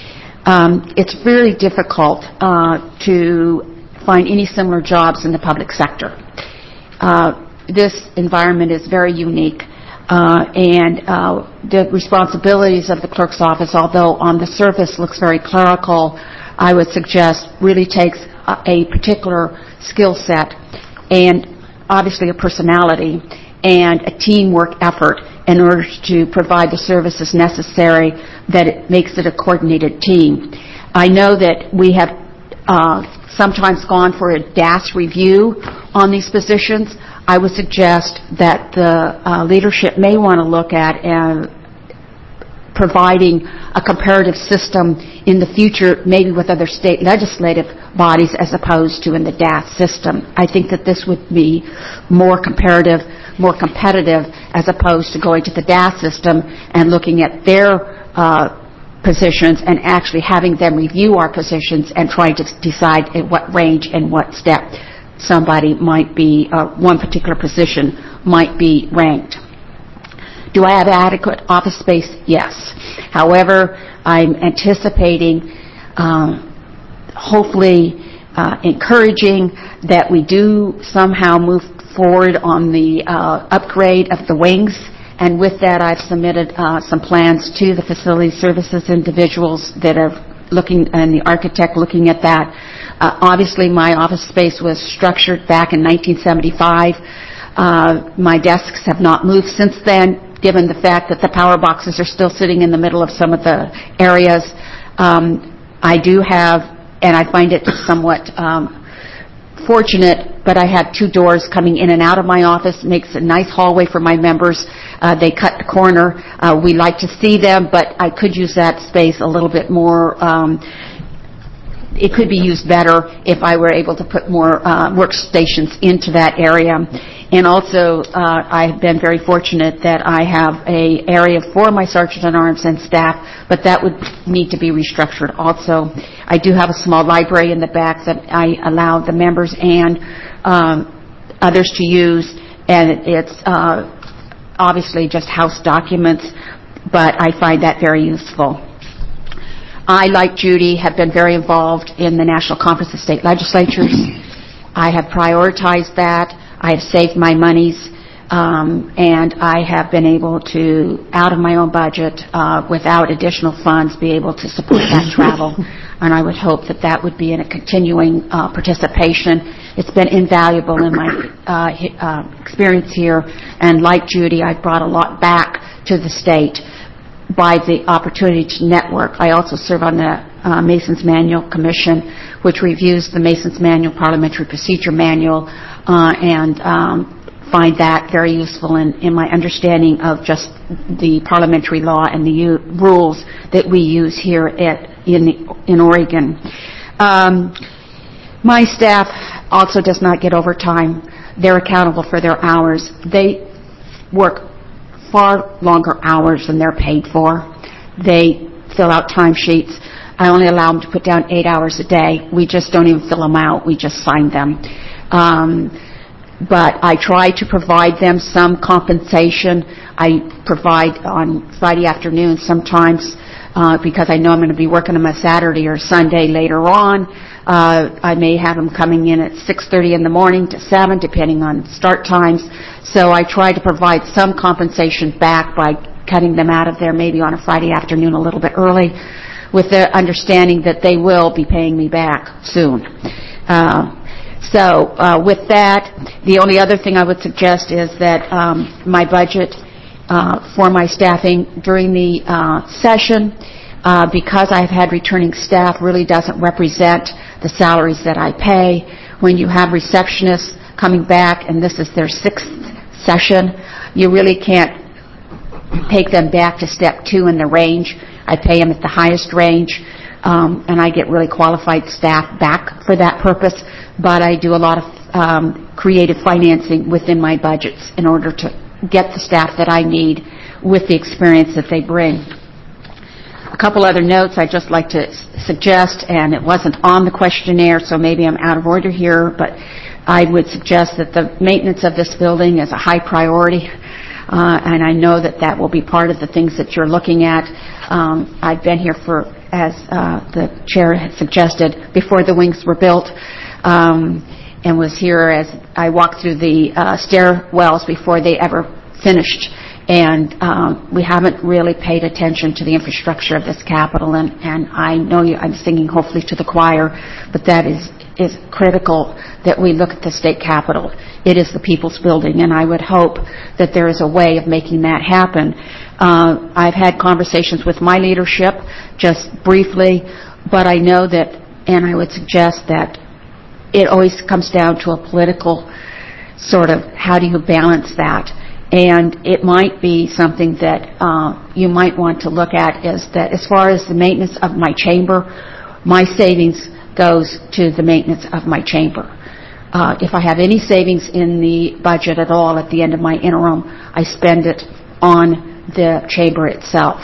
Um, it's really difficult uh, to find any similar jobs in the public sector. Uh, this environment is very unique. Uh, and uh, the responsibilities of the clerk's office, although on the surface looks very clerical, I would suggest really takes a, a particular skill set and obviously a personality and a teamwork effort in order to provide the services necessary that it makes it a coordinated team. I know that we have uh, sometimes gone for a D A S review on these positions. I would suggest that the uh, leadership may want to look at uh, providing a comparative system in the future, maybe with other state legislative bodies as opposed to in the D A S system. I think that this would be more comparative, more competitive, as opposed to going to the D A S system and looking at their uh, positions and actually having them review our positions and trying to decide at what range and what step somebody might be, uh, one particular position might be ranked. Do I have adequate office space? Yes. However, I'm anticipating, uh, hopefully, uh, encouraging that we do somehow move forward on the uh, upgrade of the wings. And with that, I've submitted uh, some plans to the facility services individuals that are looking, and the architect looking at that. Uh, obviously, my office space was structured back in nineteen seventy-five. Uh, my desks have not moved since then, given the fact that the power boxes are still sitting in the middle of some of the areas. Um, I do have, and I find it somewhat um, fortunate, but I have two doors coming in and out of my office. It makes a nice hallway for my members. Uh, they cut the corner. Uh, we like to see them, but I could use that space a little bit more. Um, it could be used better if I were able to put more uh, workstations into that area. And also, uh, I've been very fortunate that I have a area for my sergeant-at-arms and staff, but that would need to be restructured also. I do have a small library in the back that I allow the members and um, others to use, and it's uh, obviously just house documents, but I find that very useful. I, like Judy, have been very involved in the National Conference of State Legislatures. I have prioritized that. I have saved my monies, um, and I have been able to, out of my own budget, uh, without additional funds, be able to support that travel. And I would hope that that would be in a continuing uh, participation. It's been invaluable in my uh, uh, experience here, and like Judy, I've brought a lot back to the state by the opportunity to network. I also serve on the uh, Masons Manual Commission, which reviews the Masons Manual Parliamentary Procedure Manual, uh, and um, find that very useful in, in my understanding of just the parliamentary law and the u- rules that we use here at in the, in Oregon. Um, my staff also does not get overtime. They're accountable for their hours. They work far longer hours than they're paid for. They fill out timesheets. I only allow them to put down eight hours a day. We just don't even fill them out. We just sign them. Um, but I try to provide them some compensation. I provide on Friday afternoons sometimes uh, because I know I'm going to be working on a Saturday or Sunday later on. Uh, I may have them coming in at six thirty in the morning to seven, depending on start times. So I try to provide some compensation back by cutting them out of there maybe on a Friday afternoon a little bit early, with the understanding that they will be paying me back soon. Uh, so uh, with that, the only other thing I would suggest is that um, my budget uh, for my staffing during the uh, session, uh, because I've had returning staff, really doesn't represent the salaries that I pay. When you have receptionists coming back, and this is their sixth session, you really can't take them back to step two in the range. I pay them at the highest range, um, and I get really qualified staff back for that purpose, but I do a lot of um, creative financing within my budgets in order to get the staff that I need with the experience that they bring. a couple other notes I'd just like to s- suggest, and it wasn't on the questionnaire, so maybe I'm out of order here, but I would suggest that the maintenance of this building is a high priority, uh, and I know that that will be part of the things that you're looking at. Um, I've been here for, as uh, the chair had suggested, before the wings were built, um, and was here as I walked through the uh, stairwells before they ever finished. And um, we haven't really paid attention to the infrastructure of this Capitol, and, and I know you, I'm singing hopefully to the choir, but that is, is critical that we look at the state Capitol. It is the people's building, and I would hope that there is a way of making that happen. Uh, I've had conversations with my leadership, just briefly, but I know that, and I would suggest that it always comes down to a political sort of, how do you balance that? And it might be something that uh, you might want to look at, is that as far as the maintenance of my chamber, my savings goes to the maintenance of my chamber. Uh, if I have any savings in the budget at all at the end of my interim, I spend it on the chamber itself.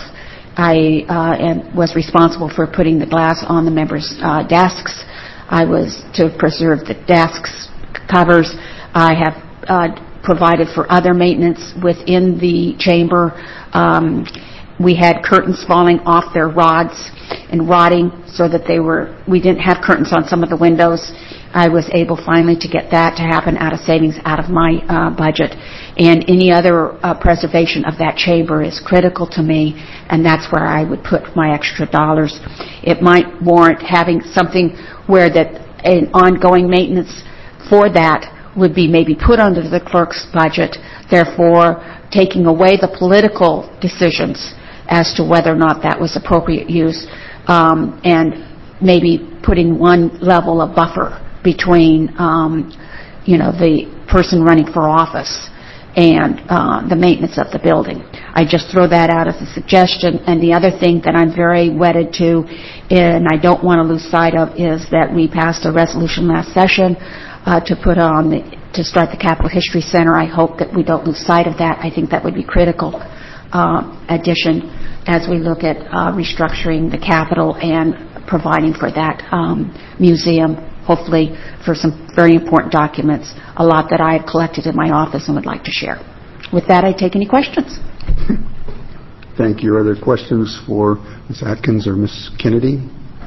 I uh, am, was responsible for putting the glass on the members' uh, desks. I was to preserve the desks covers. I have uh, provided for other maintenance within the chamber. Um, we had curtains falling off their rods and rotting, so that they were, we didn't have curtains on some of the windows. I was able finally to get that to happen out of savings out of my uh, budget. And any other uh, preservation of that chamber is critical to me, and that's where I would put my extra dollars. It might warrant having something where that an ongoing maintenance for that would be maybe put under the clerk's budget, therefore taking away the political decisions as to whether or not that was appropriate use, um, and maybe putting one level of buffer between, um, you know, the person running for office and uh, the maintenance of the building. I just throw that out as a suggestion. And the other thing that I'm very wedded to, and I don't want to lose sight of, is that we passed a resolution last session Uh, to put on the, to start the Capitol History Center. I hope that we don't lose sight of that. I think that would be critical uh, addition as we look at uh, restructuring the Capitol and providing for that um, museum, hopefully for some very important documents, a lot that I have collected in my office and would like to share. With that, I take any questions. Thank you. Are there questions for Miz Atkins or Miz Kennedy?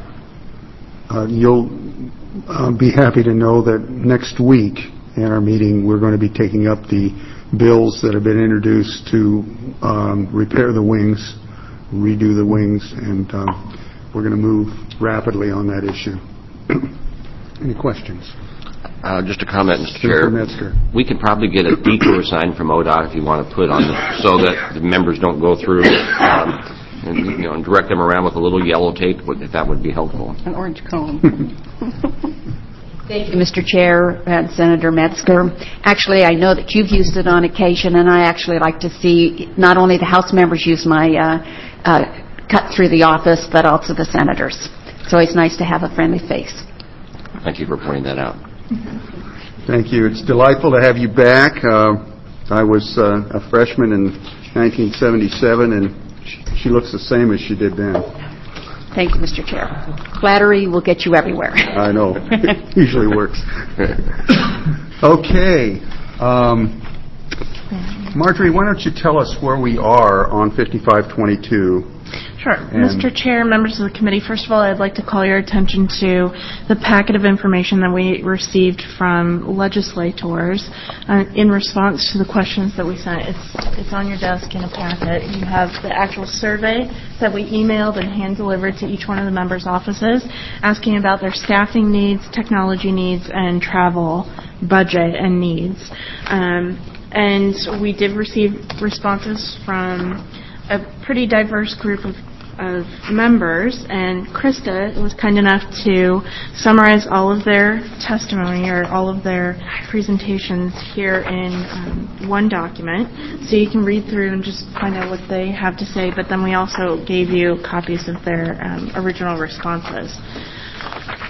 Uh, you'll uh, be happy to know that next week in our meeting we're going to be taking up the bills that have been introduced to um, repair the wings, redo the wings, and um, we're going to move rapidly on that issue. Any questions? Uh, just a comment, Mister Mister Chair. Metzger. We can probably get a detour sign from O D O T if you want to put on the, so that the members don't go through, um, and, you know, and direct them around with a little yellow tape, if that would be helpful. An orange cone. Thank you, Mister Chair and Senator Metzger. Actually, I know that you've used it on occasion, and I actually like to see not only the House members use my uh, uh, cut through the office, but also the senators. It's always nice to have a friendly face. Thank you for pointing that out. Thank you. It's delightful to have you back. Uh, I was uh, a freshman in nineteen seventy-seven, and she looks the same as she did then. Thank you, Mister Chair. Flattery will get you everywhere. I know. It usually works. Okay. Um, Marjorie, why don't you tell us where we are on fifty-five twenty-two? Sure. And Mister Chair, members of the committee, first of all, I'd like to call your attention to the packet of information that we received from legislators uh, in response to the questions that we sent. It's, it's on your desk in a packet. You have the actual survey that we emailed and hand-delivered to each one of the members' offices, asking about their staffing needs, technology needs, and travel budget and needs. Um, and we did receive responses from a pretty diverse group of of members, and Krista was kind enough to summarize all of their testimony or all of their presentations here in um, one document, so you can read through and just find out what they have to say, but then we also gave you copies of their um, original responses.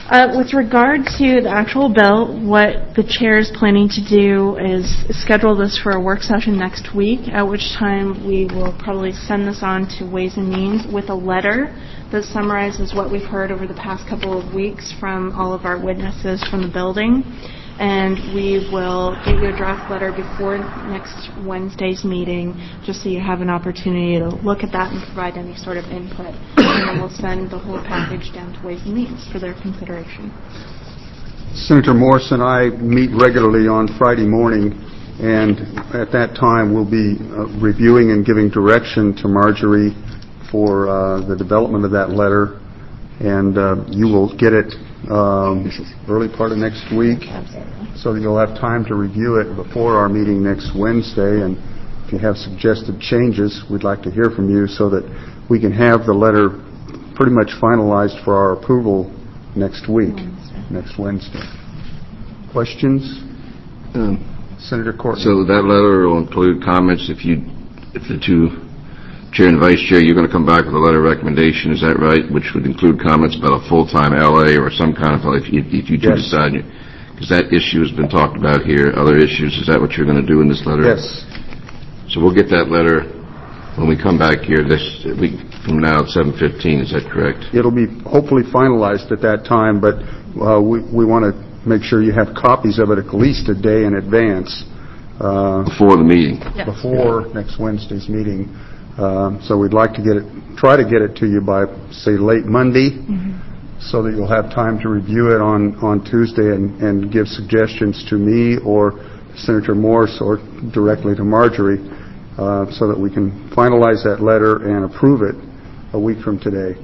Uh, with regard to the actual bill, what the chair is planning to do is schedule this for a work session next week, at which time we will probably send this on to Ways and Means with a letter that summarizes what we've heard over the past couple of weeks from all of our witnesses from the building. And we will get you a draft letter before next Wednesday's meeting, just so you have an opportunity to look at that and provide any sort of input. And then we'll send the whole package down to Ways and Means for their consideration. Senator Morse and I meet regularly on Friday morning, and at that time we'll be uh, reviewing and giving direction to Marjorie for uh, the development of that letter, and uh, you will get it um, early part of next week, so that you'll have time to review it before our meeting next Wednesday. And if you have suggested changes, we'd like to hear from you so that we can have the letter pretty much finalized for our approval next week, Wednesday. next Wednesday. Questions? Um, Senator Courtney. So that letter will include comments if you, if the two Chair and Vice Chair, you're going to come back with a letter of recommendation, is that right? Which would include comments about a full-time L A or some kind of, if you, if you do Yes. decide, because that issue has been talked about here, other issues, is that what you're going to do in this letter? Yes. So we'll get that letter when we come back here this week from now at seven fifteen, is that correct? It'll be hopefully finalized at that time, but uh, we, we want to make sure you have copies of it at least a day in advance. Uh, Before the meeting? Yes. Before next Wednesday's meeting. Um, so we'd like to get it, try to get it to you by, say, late Monday, mm-hmm. so that you'll have time to review it on, on Tuesday and, and give suggestions to me or Senator Morse or directly to Marjorie, uh, so that we can finalize that letter and approve it a week from today.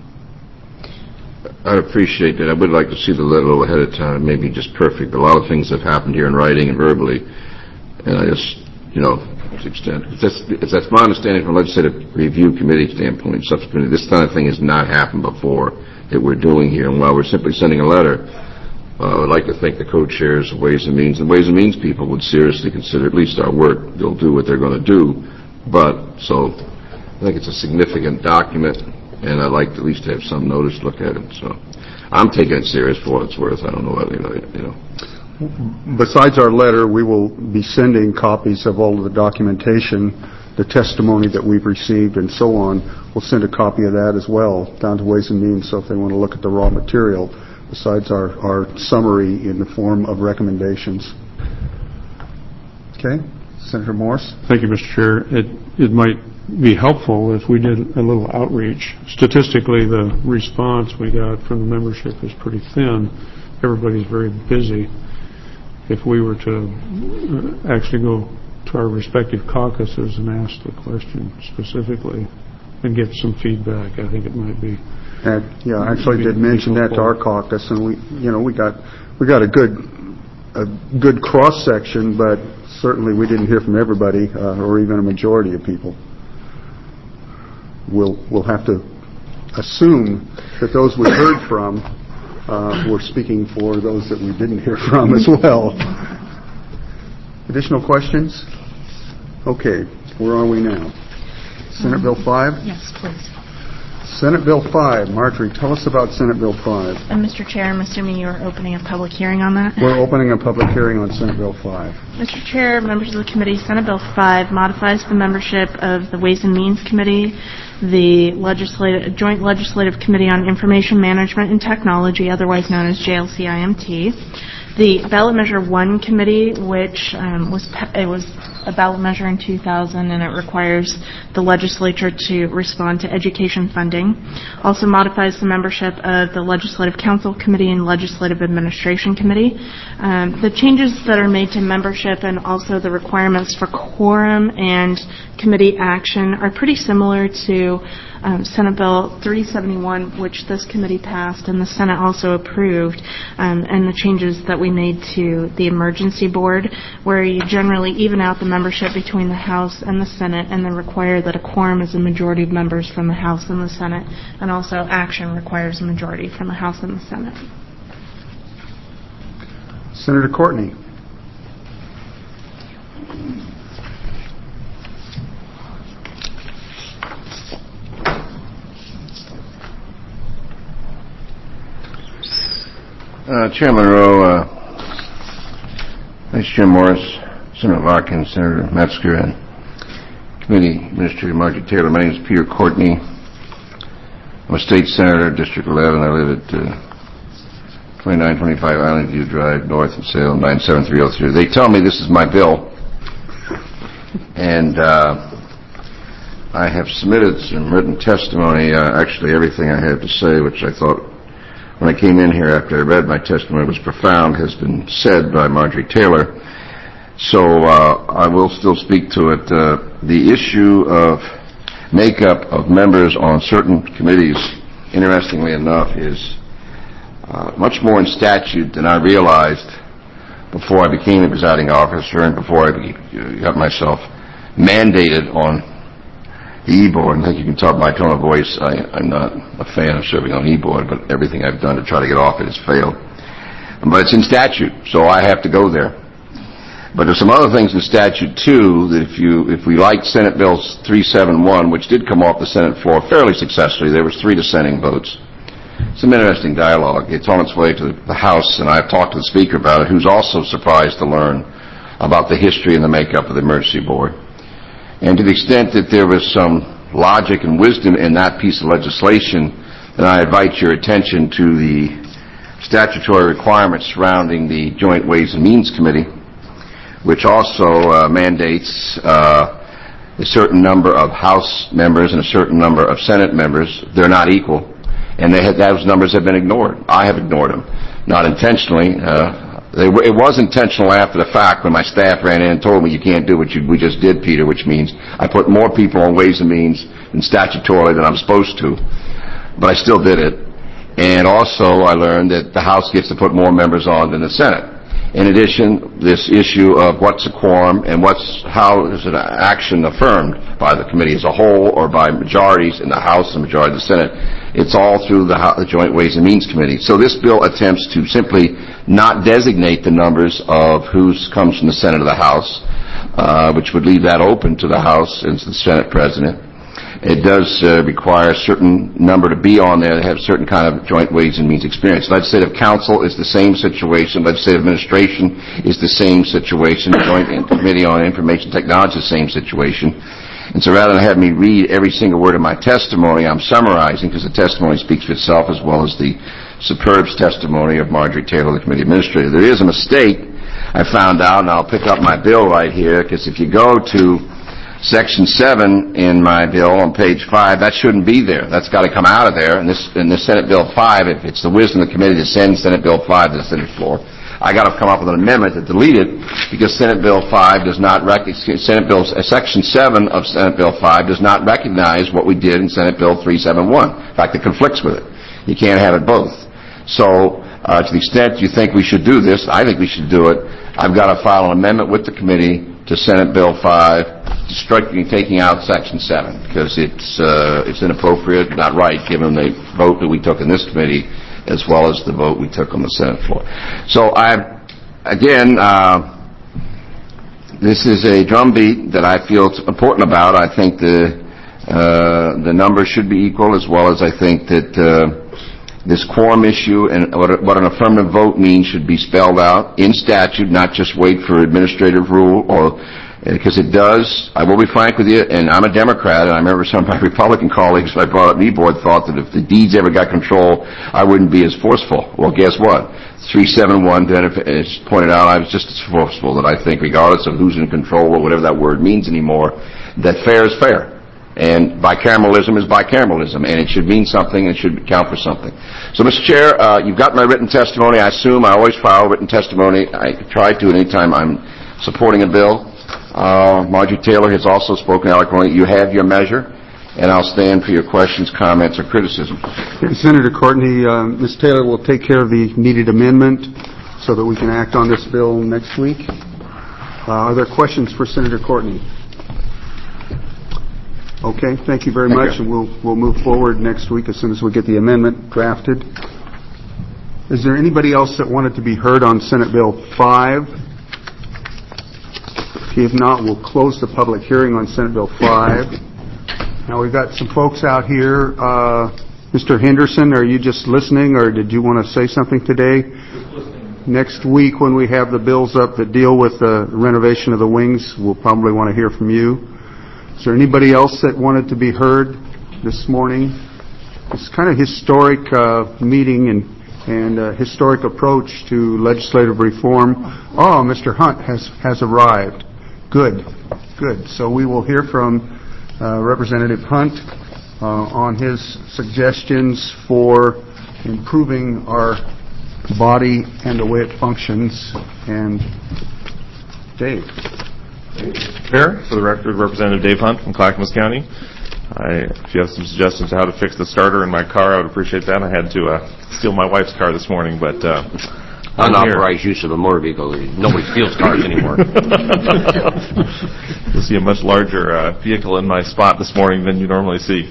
I'd appreciate that. I would like to see the letter a little ahead of time, maybe just perfect. A lot of things have happened here in writing and verbally, and I just, you know, to the extent, if that's, if that's my understanding from a legislative review committee standpoint, subsequently, this kind of thing has not happened before that we're doing here, and while we're simply sending a letter, uh, I would like to thank the co-chairs of Ways and Means, and Ways and Means people would seriously consider at least our work. They'll do what they're going to do, but, so, I think it's a significant document, and I'd like to at least have some notice to look at it, so. I'm taking it serious for what it's worth. I don't know what, you know, you know. Besides our letter, we will be sending copies of all of the documentation, the testimony that we've received, and so on. We'll send a copy of that as well down to Ways and Means, so if they want to look at the raw material, besides our, our summary in the form of recommendations. Okay? Senator Morse? Thank you, Mister Chair. It, it might be helpful if we did a little outreach. Statistically, the response we got from the membership is pretty thin. Everybody's very busy. If we were to actually go to our respective caucuses and ask the question specifically and get some feedback, I think it might be. And, yeah, I actually did mention that to our caucus, and we, you know, we got we got a good a good cross section, but certainly we didn't hear from everybody, uh, or even a majority of people. We'll we'll have to assume that those we heard from uh, were speaking for those that we didn't hear from as well. Additional questions? Okay, where are we now? Senate Bill five? Yes, please. Senate Bill five. Marjorie, tell us about Senate Bill five. And Mister Chair, I'm assuming you are opening a public hearing on that? We're opening a public hearing on Senate Bill five. Mister Chair, members of the committee, Senate Bill five modifies the membership of the Ways and Means Committee, the legislative, Joint Legislative Committee on Information Management and Technology, otherwise known as J L C I M T, the Ballot Measure one Committee, which um, was it was a ballot measure in two thousand, and it requires the legislature to respond to education funding. Also modifies the membership of the Legislative Council Committee and Legislative Administration Committee. Um, the changes that are made to membership and also the requirements for quorum and committee action are pretty similar to um, Senate Bill three seventy-one, which this committee passed and the Senate also approved, um, and the changes that we made to the Emergency Board, where you generally even out the membership between the House and the Senate and then require that a quorum is a majority of members from the House and the Senate, and also action requires a majority from the House and the Senate. Senator Courtney. Uh, Chairman Rowe, uh, Vice Chair Morris, Senator Larkin, Senator Metzger, and Committee Administrator Marjorie Taylor. My name is Peter Courtney. I'm a state senator, District eleven. I live at uh, twenty-nine twenty-five Island View Drive, North of Salem, nine seven three oh three. They tell me this is my bill, and uh, I have submitted some written testimony, uh, actually everything I have to say, which I thought when I came in here after I read my testimony was profound, has been said by Marjorie Taylor. So uh, I will still speak to it. Uh, the issue of makeup of members on certain committees, interestingly enough, is uh, much more in statute than I realized before I became a presiding officer and before I got myself mandated on the e-board. I think you can tell by my tone of voice I, I'm not a fan of serving on e-board, but everything I've done to try to get off it has failed. But it's in statute, so I have to go there. But there's some other things in statute, too, that if you if we like Senate Bill three seventy-one, which did come off the Senate floor fairly successfully, there was three dissenting votes. Some interesting dialogue. It's on its way to the House, and I've talked to the Speaker about it, who's also surprised to learn about the history and the makeup of the Emergency Board. And to the extent that there was some logic and wisdom in that piece of legislation, then I invite your attention to the statutory requirements surrounding the Joint Ways and Means Committee, which also uh, mandates uh, a certain number of House members and a certain number of Senate members. They're not equal, and they had, those numbers have been ignored. I have ignored them, not intentionally. Uh, they, it was intentional after the fact when my staff ran in and told me you can't do what you, we just did, Peter, which means I put more people on Ways and Means than statutorily than I'm supposed to, but I still did it. And also I learned that the House gets to put more members on than the Senate. In addition, this issue of what's a quorum and what's how is an action affirmed by the committee as a whole or by majorities in the House and majority of the Senate, it's all through the, the Joint Ways and Means Committee. So this bill attempts to simply not designate the numbers of who comes from the Senate or the House, uh, which would leave that open to the House and to the Senate President. It does uh, require a certain number to be on there that have certain kind of Joint Ways and Means experience. Legislative Council is the same situation. Legislative Administration is the same situation. The Joint Committee on Information Technology is the same situation. And so rather than have me read every single word of my testimony, I'm summarizing because the testimony speaks for itself as well as the superb testimony of Marjorie Taylor, the Committee Administrator. There is a mistake I found out, and I'll pick up my bill right here, because if you go to Section seven in my bill on page five, that shouldn't be there. That's got to come out of there. And this, in the Senate Bill five, if it's the wisdom of the committee to send Senate Bill five to the Senate floor, I got to come up with an amendment to delete it because Senate Bill five does not recognize, Senate Bill, uh, Section seven of Senate Bill five does not recognize what we did in Senate Bill three seventy-one. In fact, it conflicts with it. You can't have it both. So, uh, to the extent you think we should do this, I think we should do it. I've got to file an amendment with the committee to Senate Bill five, striking, taking out Section seven, because it's uh, it's inappropriate, not right, given the vote that we took in this committee, as well as the vote we took on the Senate floor. So I, again, uh, this is a drumbeat that I feel it's important about. I think the uh, the numbers should be equal, as well as I think that uh, this quorum issue and what, what an affirmative vote means should be spelled out in statute, not just wait for administrative rule, or because it does. I will be frank with you, and I'm a Democrat, and I remember some of my Republican colleagues when I brought up e-board thought that if the deeds ever got control, I wouldn't be as forceful. Well, guess what? three seventy-one then is pointed out I was just as forceful, that I think regardless of who's in control or whatever that word means anymore, that fair is fair. And bicameralism is bicameralism, and it should mean something, and it should count for something. So, Mister Chair, uh, you've got my written testimony. I assume I always file written testimony. I try to any time I'm supporting a bill. Uh, Marjorie Taylor has also spoken eloquently. You have your measure, and I'll stand for your questions, comments, or criticism. Senator Courtney, uh, Miz Taylor will take care of the needed amendment so that we can act on this bill next week. Uh, are there questions for Senator Courtney? Okay, thank you very thank much, you. and we'll we'll move forward next week as soon as we get the amendment drafted. Is there anybody else that wanted to be heard on Senate Bill five? If not, we'll close the public hearing on Senate Bill five. Now we've got some folks out here. Uh, Mister Henderson, are you just listening, or did you want to say something today? next week when we have the bills up that deal with the renovation of the wings, we'll probably want to hear from you. Is there anybody else that wanted to be heard this morning? It's kind of historic uh, meeting and, and uh, historic approach to legislative reform. Oh, Mister Hunt has, has arrived. Good, good. So we will hear from uh, Representative Hunt uh, on his suggestions for improving our body and the way it functions. And Dave. Chair, for the record, Representative Dave Hunt from Clackamas County. I, if you have some suggestions on how to fix the starter in my car, I would appreciate that. I had to uh, steal my wife's car this morning, but uh, unauthorized use of a motor vehicle. Nobody steals cars anymore. You'll see a much larger uh, vehicle in my spot this morning than you normally see.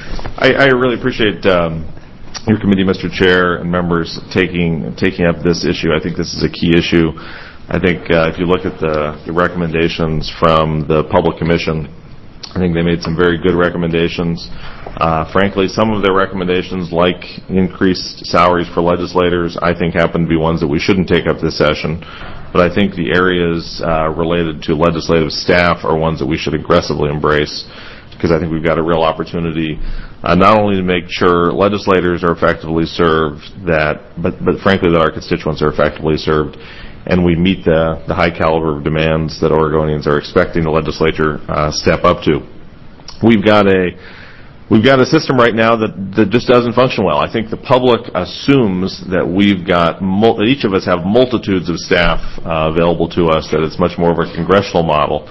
I, I really appreciate um, your committee, Mister Chair, and members taking taking up this issue. I think this is a key issue. I think uh, if you look at the, the recommendations from the Public Commission, I think they made some very good recommendations. Uh, frankly, some of their recommendations, like increased salaries for legislators, I think happen to be ones that we shouldn't take up this session. But I think the areas uh, related to legislative staff are ones that we should aggressively embrace, because I think we've got a real opportunity uh, not only to make sure legislators are effectively served, that, but, but frankly that our constituents are effectively served, and we meet the, the high caliber of demands that Oregonians are expecting the legislature uh, step up to. We've got a we've got a system right now that, that just doesn't function well. I think the public assumes that we've got mul- that each of us have multitudes of staff uh, available to us, that it's much more of a congressional model.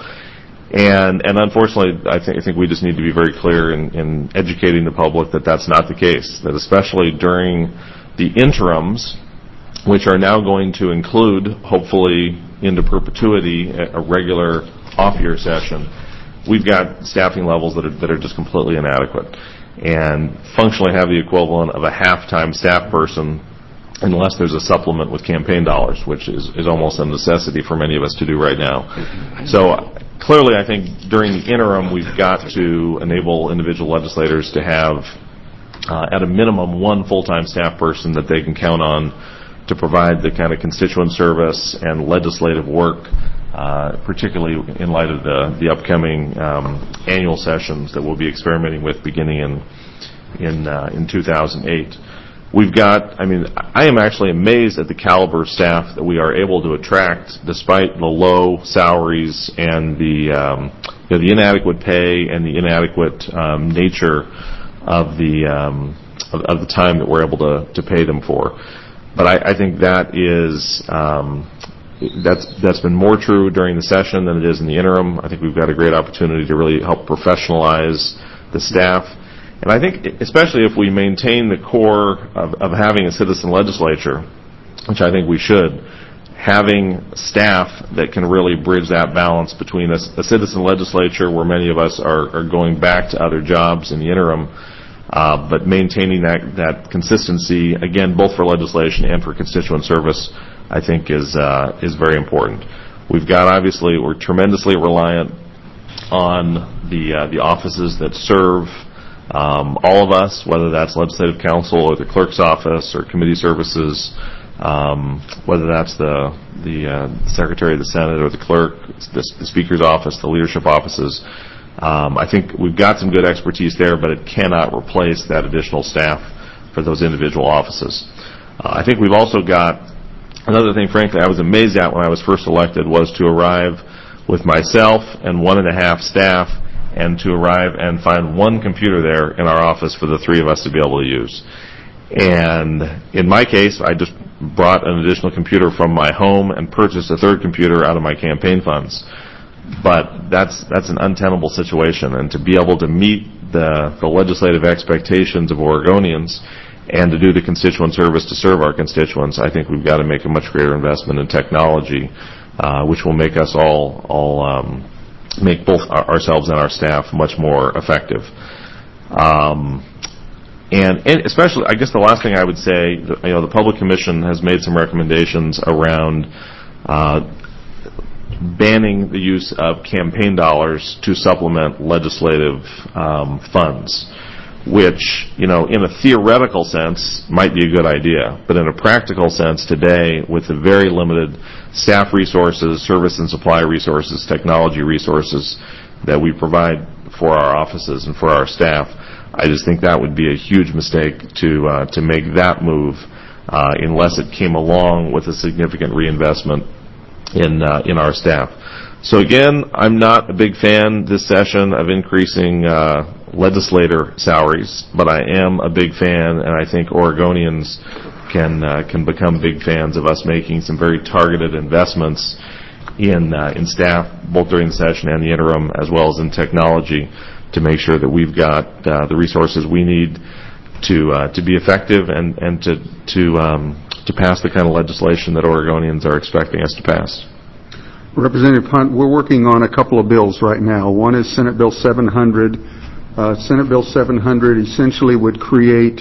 And and unfortunately, I think I think we just need to be very clear in, in educating the public that that's not the case. That especially during the interims, which are now going to include, hopefully into perpetuity, a regular off-year session, we've got staffing levels that are that are just completely inadequate, and functionally have the equivalent of a half-time staff person, unless there's a supplement with campaign dollars, which is, is almost a necessity for many of us to do right now. So clearly, I think during the interim, we've got to enable individual legislators to have, uh, at a minimum, one full-time staff person that they can count on to provide the kind of constituent service and legislative work, uh, particularly in light of the, the upcoming um, annual sessions that we'll be experimenting with beginning in in, uh, in two thousand eight. We've got, I mean, I am actually amazed at the caliber of staff that we are able to attract despite the low salaries and the, um, you know, the inadequate pay and the inadequate um, nature of the, um, of, of the time that we're able to, to pay them for. But I, I think that is um, that's that's been more true during the session than it is in the interim. I think we've got a great opportunity to really help professionalize the staff, and I think especially if we maintain the core of, of having a citizen legislature, which I think we should, having staff that can really bridge that balance between a, a citizen legislature where many of us are, are going back to other jobs in the interim. Uh, but maintaining that, that consistency, again, both for legislation and for constituent service, I think is uh, is very important. We've got, obviously, we're tremendously reliant on the uh, the offices that serve um, all of us, whether that's legislative council or the clerk's office or committee services, um, whether that's the the uh, secretary of the Senate or the clerk, the, the speaker's office, the leadership offices. Um, I think we've got some good expertise there, but it cannot replace that additional staff for those individual offices. Uh, I think we've also got another thing, frankly, I was amazed at when I was first elected, was to arrive with myself and one and a half staff, and to arrive and find one computer there in our office for the three of us to be able to use. And in my case, I just brought an additional computer from my home and purchased a third computer out of my campaign funds. But that's that's an untenable situation, and to be able to meet the, the legislative expectations of Oregonians and to do the constituent service to serve our constituents, I think we've got to make a much greater investment in technology, uh, which will make us all all um, make both our, ourselves and our staff much more effective. Um, and, and especially, I guess the last thing I would say, you know, the Public Commission has made some recommendations around Uh, banning the use of campaign dollars to supplement legislative um, funds. which, you know, in a theoretical sense might be a good idea, but in a practical sense today, with the very limited staff resources, service and supply resources, technology resources that we provide for our offices and for our staff, I just think that would be a huge mistake to uh, to make that move uh, unless it came along with a significant reinvestment in uh, in our staff. So again, I'm not a big fan this session of increasing uh, legislator salaries, but I am a big fan, and I think Oregonians can uh, can become big fans of us making some very targeted investments in uh, in staff, both during the session and the interim, as well as in technology, to make sure that we've got uh, the resources we need to uh, to be effective and and to to um, to pass the kind of legislation that Oregonians are expecting us to pass. Representative Hunt, we're working on a couple of bills right now. One is Senate Bill seven hundred. Uh, Senate Bill seven hundred essentially would create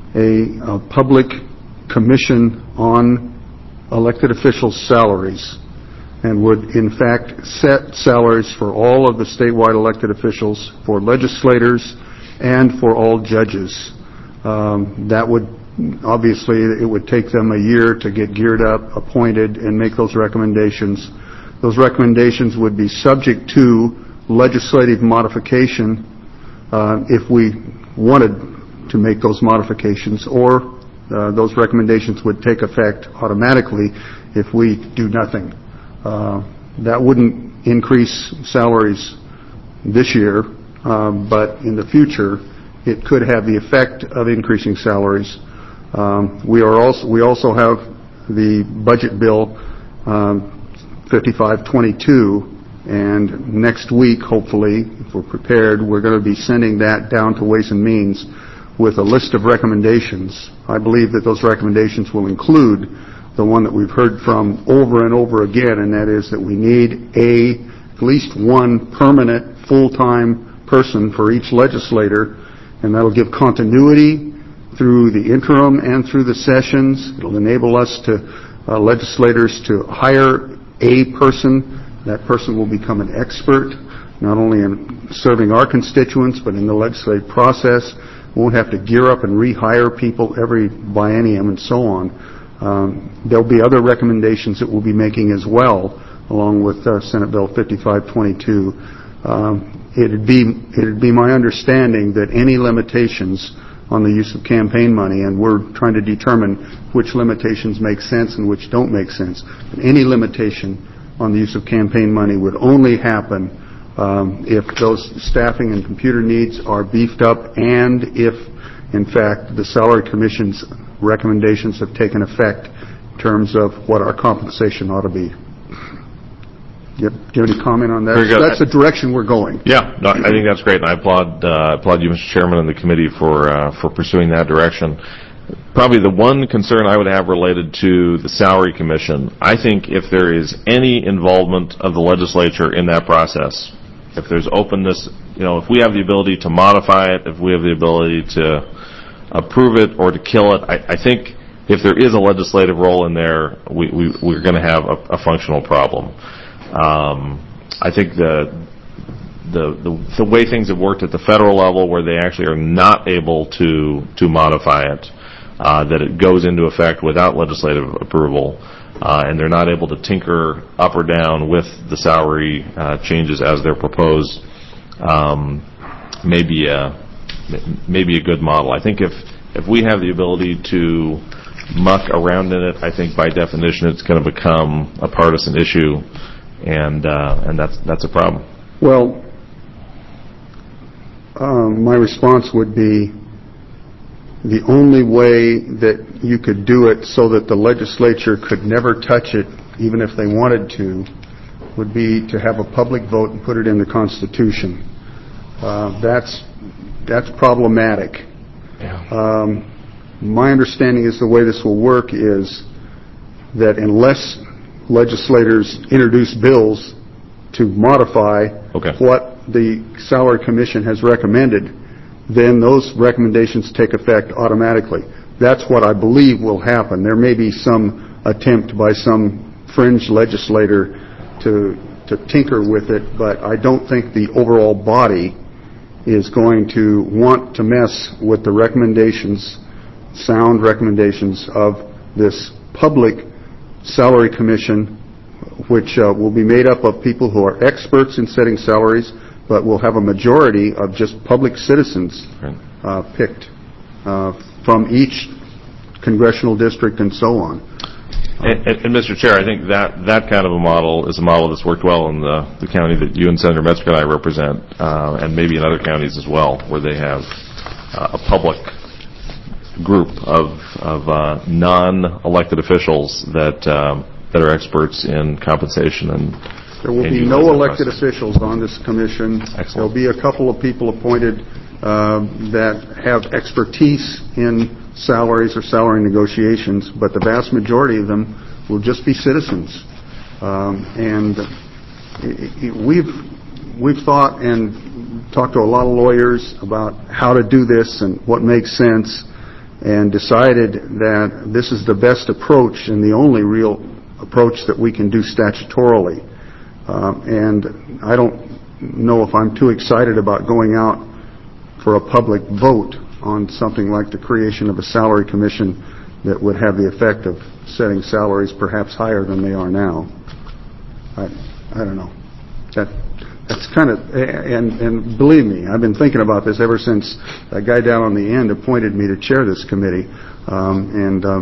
a, a public commission on elected officials' salaries and would, in fact, set salaries for all of the statewide elected officials, for legislators, and for all judges. Um, that would, obviously, it would take them a year to get geared up, appointed, and make those recommendations. Those recommendations would be subject to legislative modification uh, if we wanted to make those modifications, or uh, those recommendations would take effect automatically if we do nothing. Uh, that wouldn't increase salaries this year, um, but in the future it could have the effect of increasing salaries. Um, we are also we also have the budget bill um, fifty-five twenty-two, and next week, hopefully, if we're prepared, we're going to be sending that down to Ways and Means with a list of recommendations. I believe that those recommendations will include the one that we've heard from over and over again, and that is that we need a at least one permanent full-time person for each legislator, and that'll give continuity through the interim and through the sessions. It'll enable us to, uh, legislators to hire a person. That person will become an expert, not only in serving our constituents, but in the legislative process. We won't have to gear up and rehire people every biennium and so on. Um, there'll be other recommendations that we'll be making as well, along with uh, Senate Bill fifty-five twenty-two. Um, it'd be it'd be my understanding that any limitations on the use of campaign money, and we're trying to determine which limitations make sense and which don't make sense. But any limitation on the use of campaign money would only happen um, if those staffing and computer needs are beefed up, and if, in fact, the Salary Commission's recommendations have taken effect in terms of what our compensation ought to be. Yep. Do you have any comment on that? Very good. That's the direction we're going. Yeah, no, I think that's great, and I applaud uh, applaud you, Mister Chairman, and the committee for uh, for pursuing that direction. Probably the one concern I would have related to the Salary Commission, I think if there is any involvement of the legislature in that process, if there's openness, you know, if we have the ability to modify it, if we have the ability to approve it or to kill it, I, I think if there is a legislative role in there, we, we, we're going to have a, a functional problem. Um, I think the, the the the way things have worked at the federal level, where they actually are not able to to modify it, uh, that it goes into effect without legislative approval, uh, and they're not able to tinker up or down with the salary uh, changes as they're proposed, um, maybe a maybe a good model. I think if if we have the ability to muck around in it, I think by definition it's going to become a partisan issue. And uh, and that's that's a problem. Well, um, my response would be the only way that you could do it so that the legislature could never touch it, even if they wanted to, would be to have a public vote and put it in the Constitution. Uh, that's that's problematic. Yeah. Um, my understanding is the way this will work is that unless legislators introduce bills to modify okay. what the Salary Commission has recommended, then those recommendations take effect automatically. That's what I believe will happen. There may be some attempt by some fringe legislator to to tinker with it, but I don't think the overall body is going to want to mess with the recommendations, sound recommendations of this public salary commission, which uh, will be made up of people who are experts in setting salaries, but will have a majority of just public citizens uh, picked uh, from each congressional district and so on. And, and, and Mister Chair, I think that that kind of a model is a model that's worked well in the, the county that you and Senator Metzger and I represent, uh, and maybe in other counties as well, where they have uh, a public group of, of uh, non-elected officials that um, that are experts in compensation and. There will and be no elected officials on this commission. Excellent. There will be a couple of people appointed uh, that have expertise in salaries or salary negotiations, but the vast majority of them will just be citizens. Um, and we've we've thought and talked to a lot of lawyers about how to do this and what makes sense, and decided that this is the best approach and the only real approach that we can do statutorily. Um, and I don't know if I'm too excited about going out for a public vote on something like the creation of a salary commission that would have the effect of setting salaries perhaps higher than they are now. I, I don't know. That that's kind of, and and believe me, I've been thinking about this ever since that guy down on the end appointed me to chair this committee, um, and uh,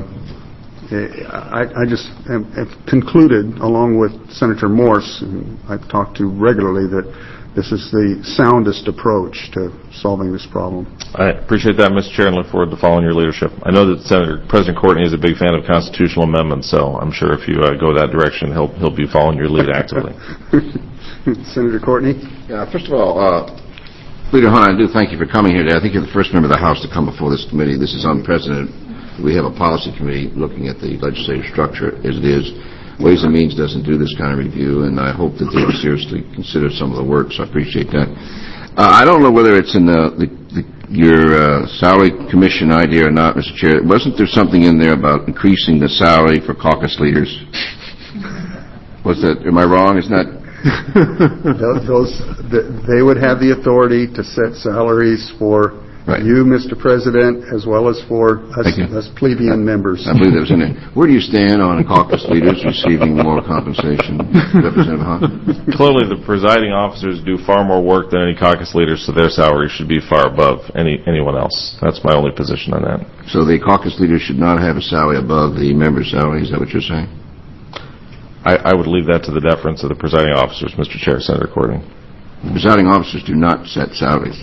I, I just have, have concluded, along with Senator Morse, who I've talked to regularly, that this is the soundest approach to solving this problem. I appreciate that, Mister Chair, and look forward to following your leadership. I know that Senator President Courtney is a big fan of constitutional amendments, so I'm sure if you uh, go that direction, he'll he'll be following your lead actively. Senator Courtney? Yeah, first of all, uh, Leader Hunt, I do thank you for coming here today. I think you're the first member of the House to come before this committee. This is unprecedented. We have a policy committee looking at the legislative structure as it is. Ways and Means doesn't do this kind of review, and I hope that they will seriously consider some of the work, so I appreciate that. Uh, I don't know whether it's in the, the, the, your uh, salary commission idea or not, Mister Chair. Wasn't there something in there about increasing the salary for caucus leaders? Was that, am I wrong? Isn't that... those, they would have the authority to set salaries for right. you, Mister President, as well as for us, us plebeian I, members. I believe that was in there. Where do you stand on caucus leaders receiving more compensation, Representative Hunt? Clearly, the presiding officers do far more work than any caucus leaders, so their salary should be far above any anyone else. That's my only position on that. So the caucus leaders should not have a salary above the member's salary. Is that what you're saying? I, I would leave that to the deference of the presiding officers, Mister Chair, Senator Courtney. The presiding officers do not set salaries.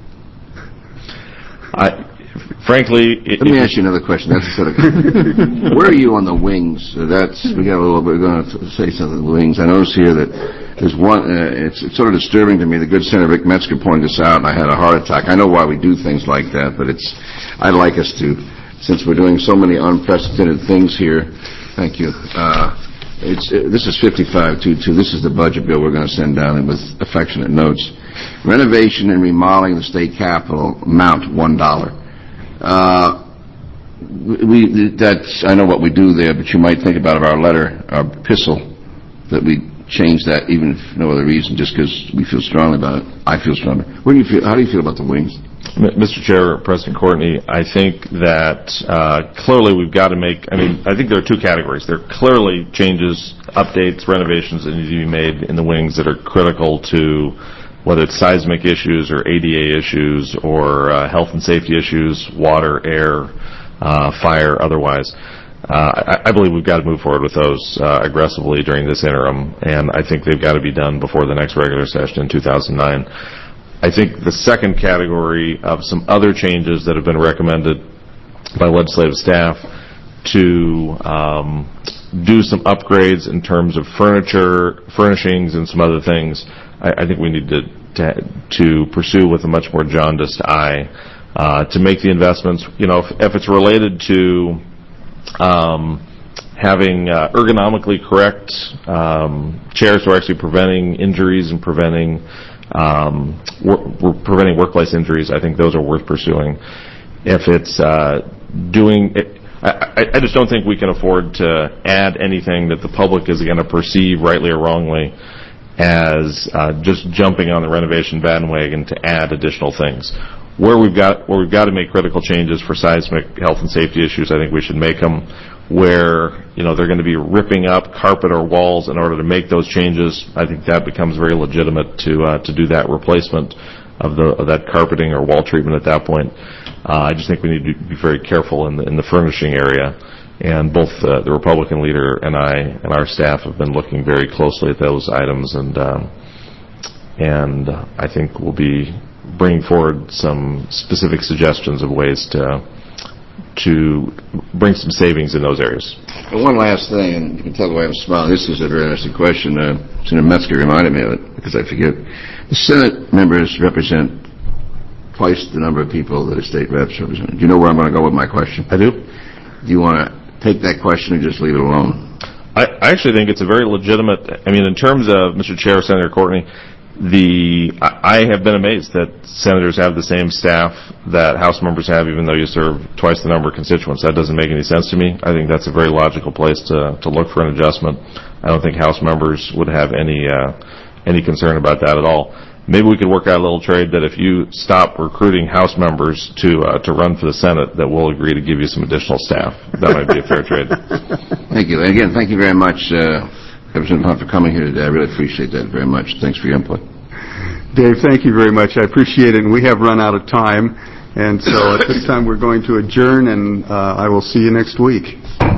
I, frankly, let me ask you another question. That's sort of where are you on the wings? That's we got a little. We're going to say something on the wings. I notice here that there's one. Uh, it's, it's sort of disturbing to me. The good Senator Rick Metzger pointed this out, and I had a heart attack. I know why we do things like that, but it's. I'd like us to, since we're doing so many unprecedented things here. Thank you. Uh, It's, uh, this is fifty-five twenty-two. This is the budget bill we're going to send down with affectionate notes. Renovation and remodeling the state capitol amount one dollar. Uh, we that's I know what we do there, but you might think about our letter, our epistle, that we change that even if no other reason, just because we feel strongly about it. I feel strongly. What do you feel? How do you feel about the wings? Mister Chair, President Courtney, I think that uh, clearly we've got to make, I mean, I think there are two categories. There are clearly changes, updates, renovations that need to be made in the wings that are critical to whether it's seismic issues or A D A issues or uh, health and safety issues, water, air, uh, fire, otherwise. Uh, I, I believe we've got to move forward with those uh, aggressively during this interim, and I think they've got to be done before the next regular session in two thousand nine. I think the second category of some other changes that have been recommended by legislative staff to um, do some upgrades in terms of furniture, furnishings, and some other things, I, I think we need to, to to pursue with a much more jaundiced eye uh, to make the investments. You know, if, if it's related to um, having uh, ergonomically correct um, chairs for actually preventing injuries and preventing Um, we're, we're preventing workplace injuries, I think those are worth pursuing. If it's uh, doing, it, I, I just don't think we can afford to add anything that the public is going to perceive rightly or wrongly as uh, just jumping on the renovation bandwagon to add additional things. Where we've got where we've got to make critical changes for seismic health and safety issues, I think we should make them. Where, you know, they're going to be ripping up carpet or walls in order to make those changes, I think that becomes very legitimate to uh, to do that replacement of the of that carpeting or wall treatment at that point. Uh, I just think we need to be very careful in the in the furnishing area, and both uh, the Republican leader and I and our staff have been looking very closely at those items, and um, and I think we'll be bringing forward some specific suggestions of ways to to bring some savings in those areas. And one last thing, and you can tell the way I'm smiling. This is a very interesting question. Uh, Senator Metzger reminded me of it because I forget. The Senate members represent twice the number of people that a state reps represent. Do you know where I'm going to go with my question? I do. Do you want to take that question or just leave it alone? I, I actually think it's a very legitimate, I mean, in terms of, Mister Chair, Senator Courtney, The I have been amazed that senators have the same staff that House members have, even though you serve twice the number of constituents. That doesn't make any sense to me. I think that's a very logical place to to look for an adjustment. I don't think House members would have any uh, any concern about that at all. Maybe we could work out a little trade that if you stop recruiting House members to uh, to run for the Senate, that we'll agree to give you some additional staff. That might be a fair trade. Thank you. And again, thank you very much. Uh, Representative Hunt, for coming here today. I really appreciate that very much. Thanks for your input. Dave, thank you very much. I appreciate it, and we have run out of time. And so at this time, we're going to adjourn, and uh, I will see you next week.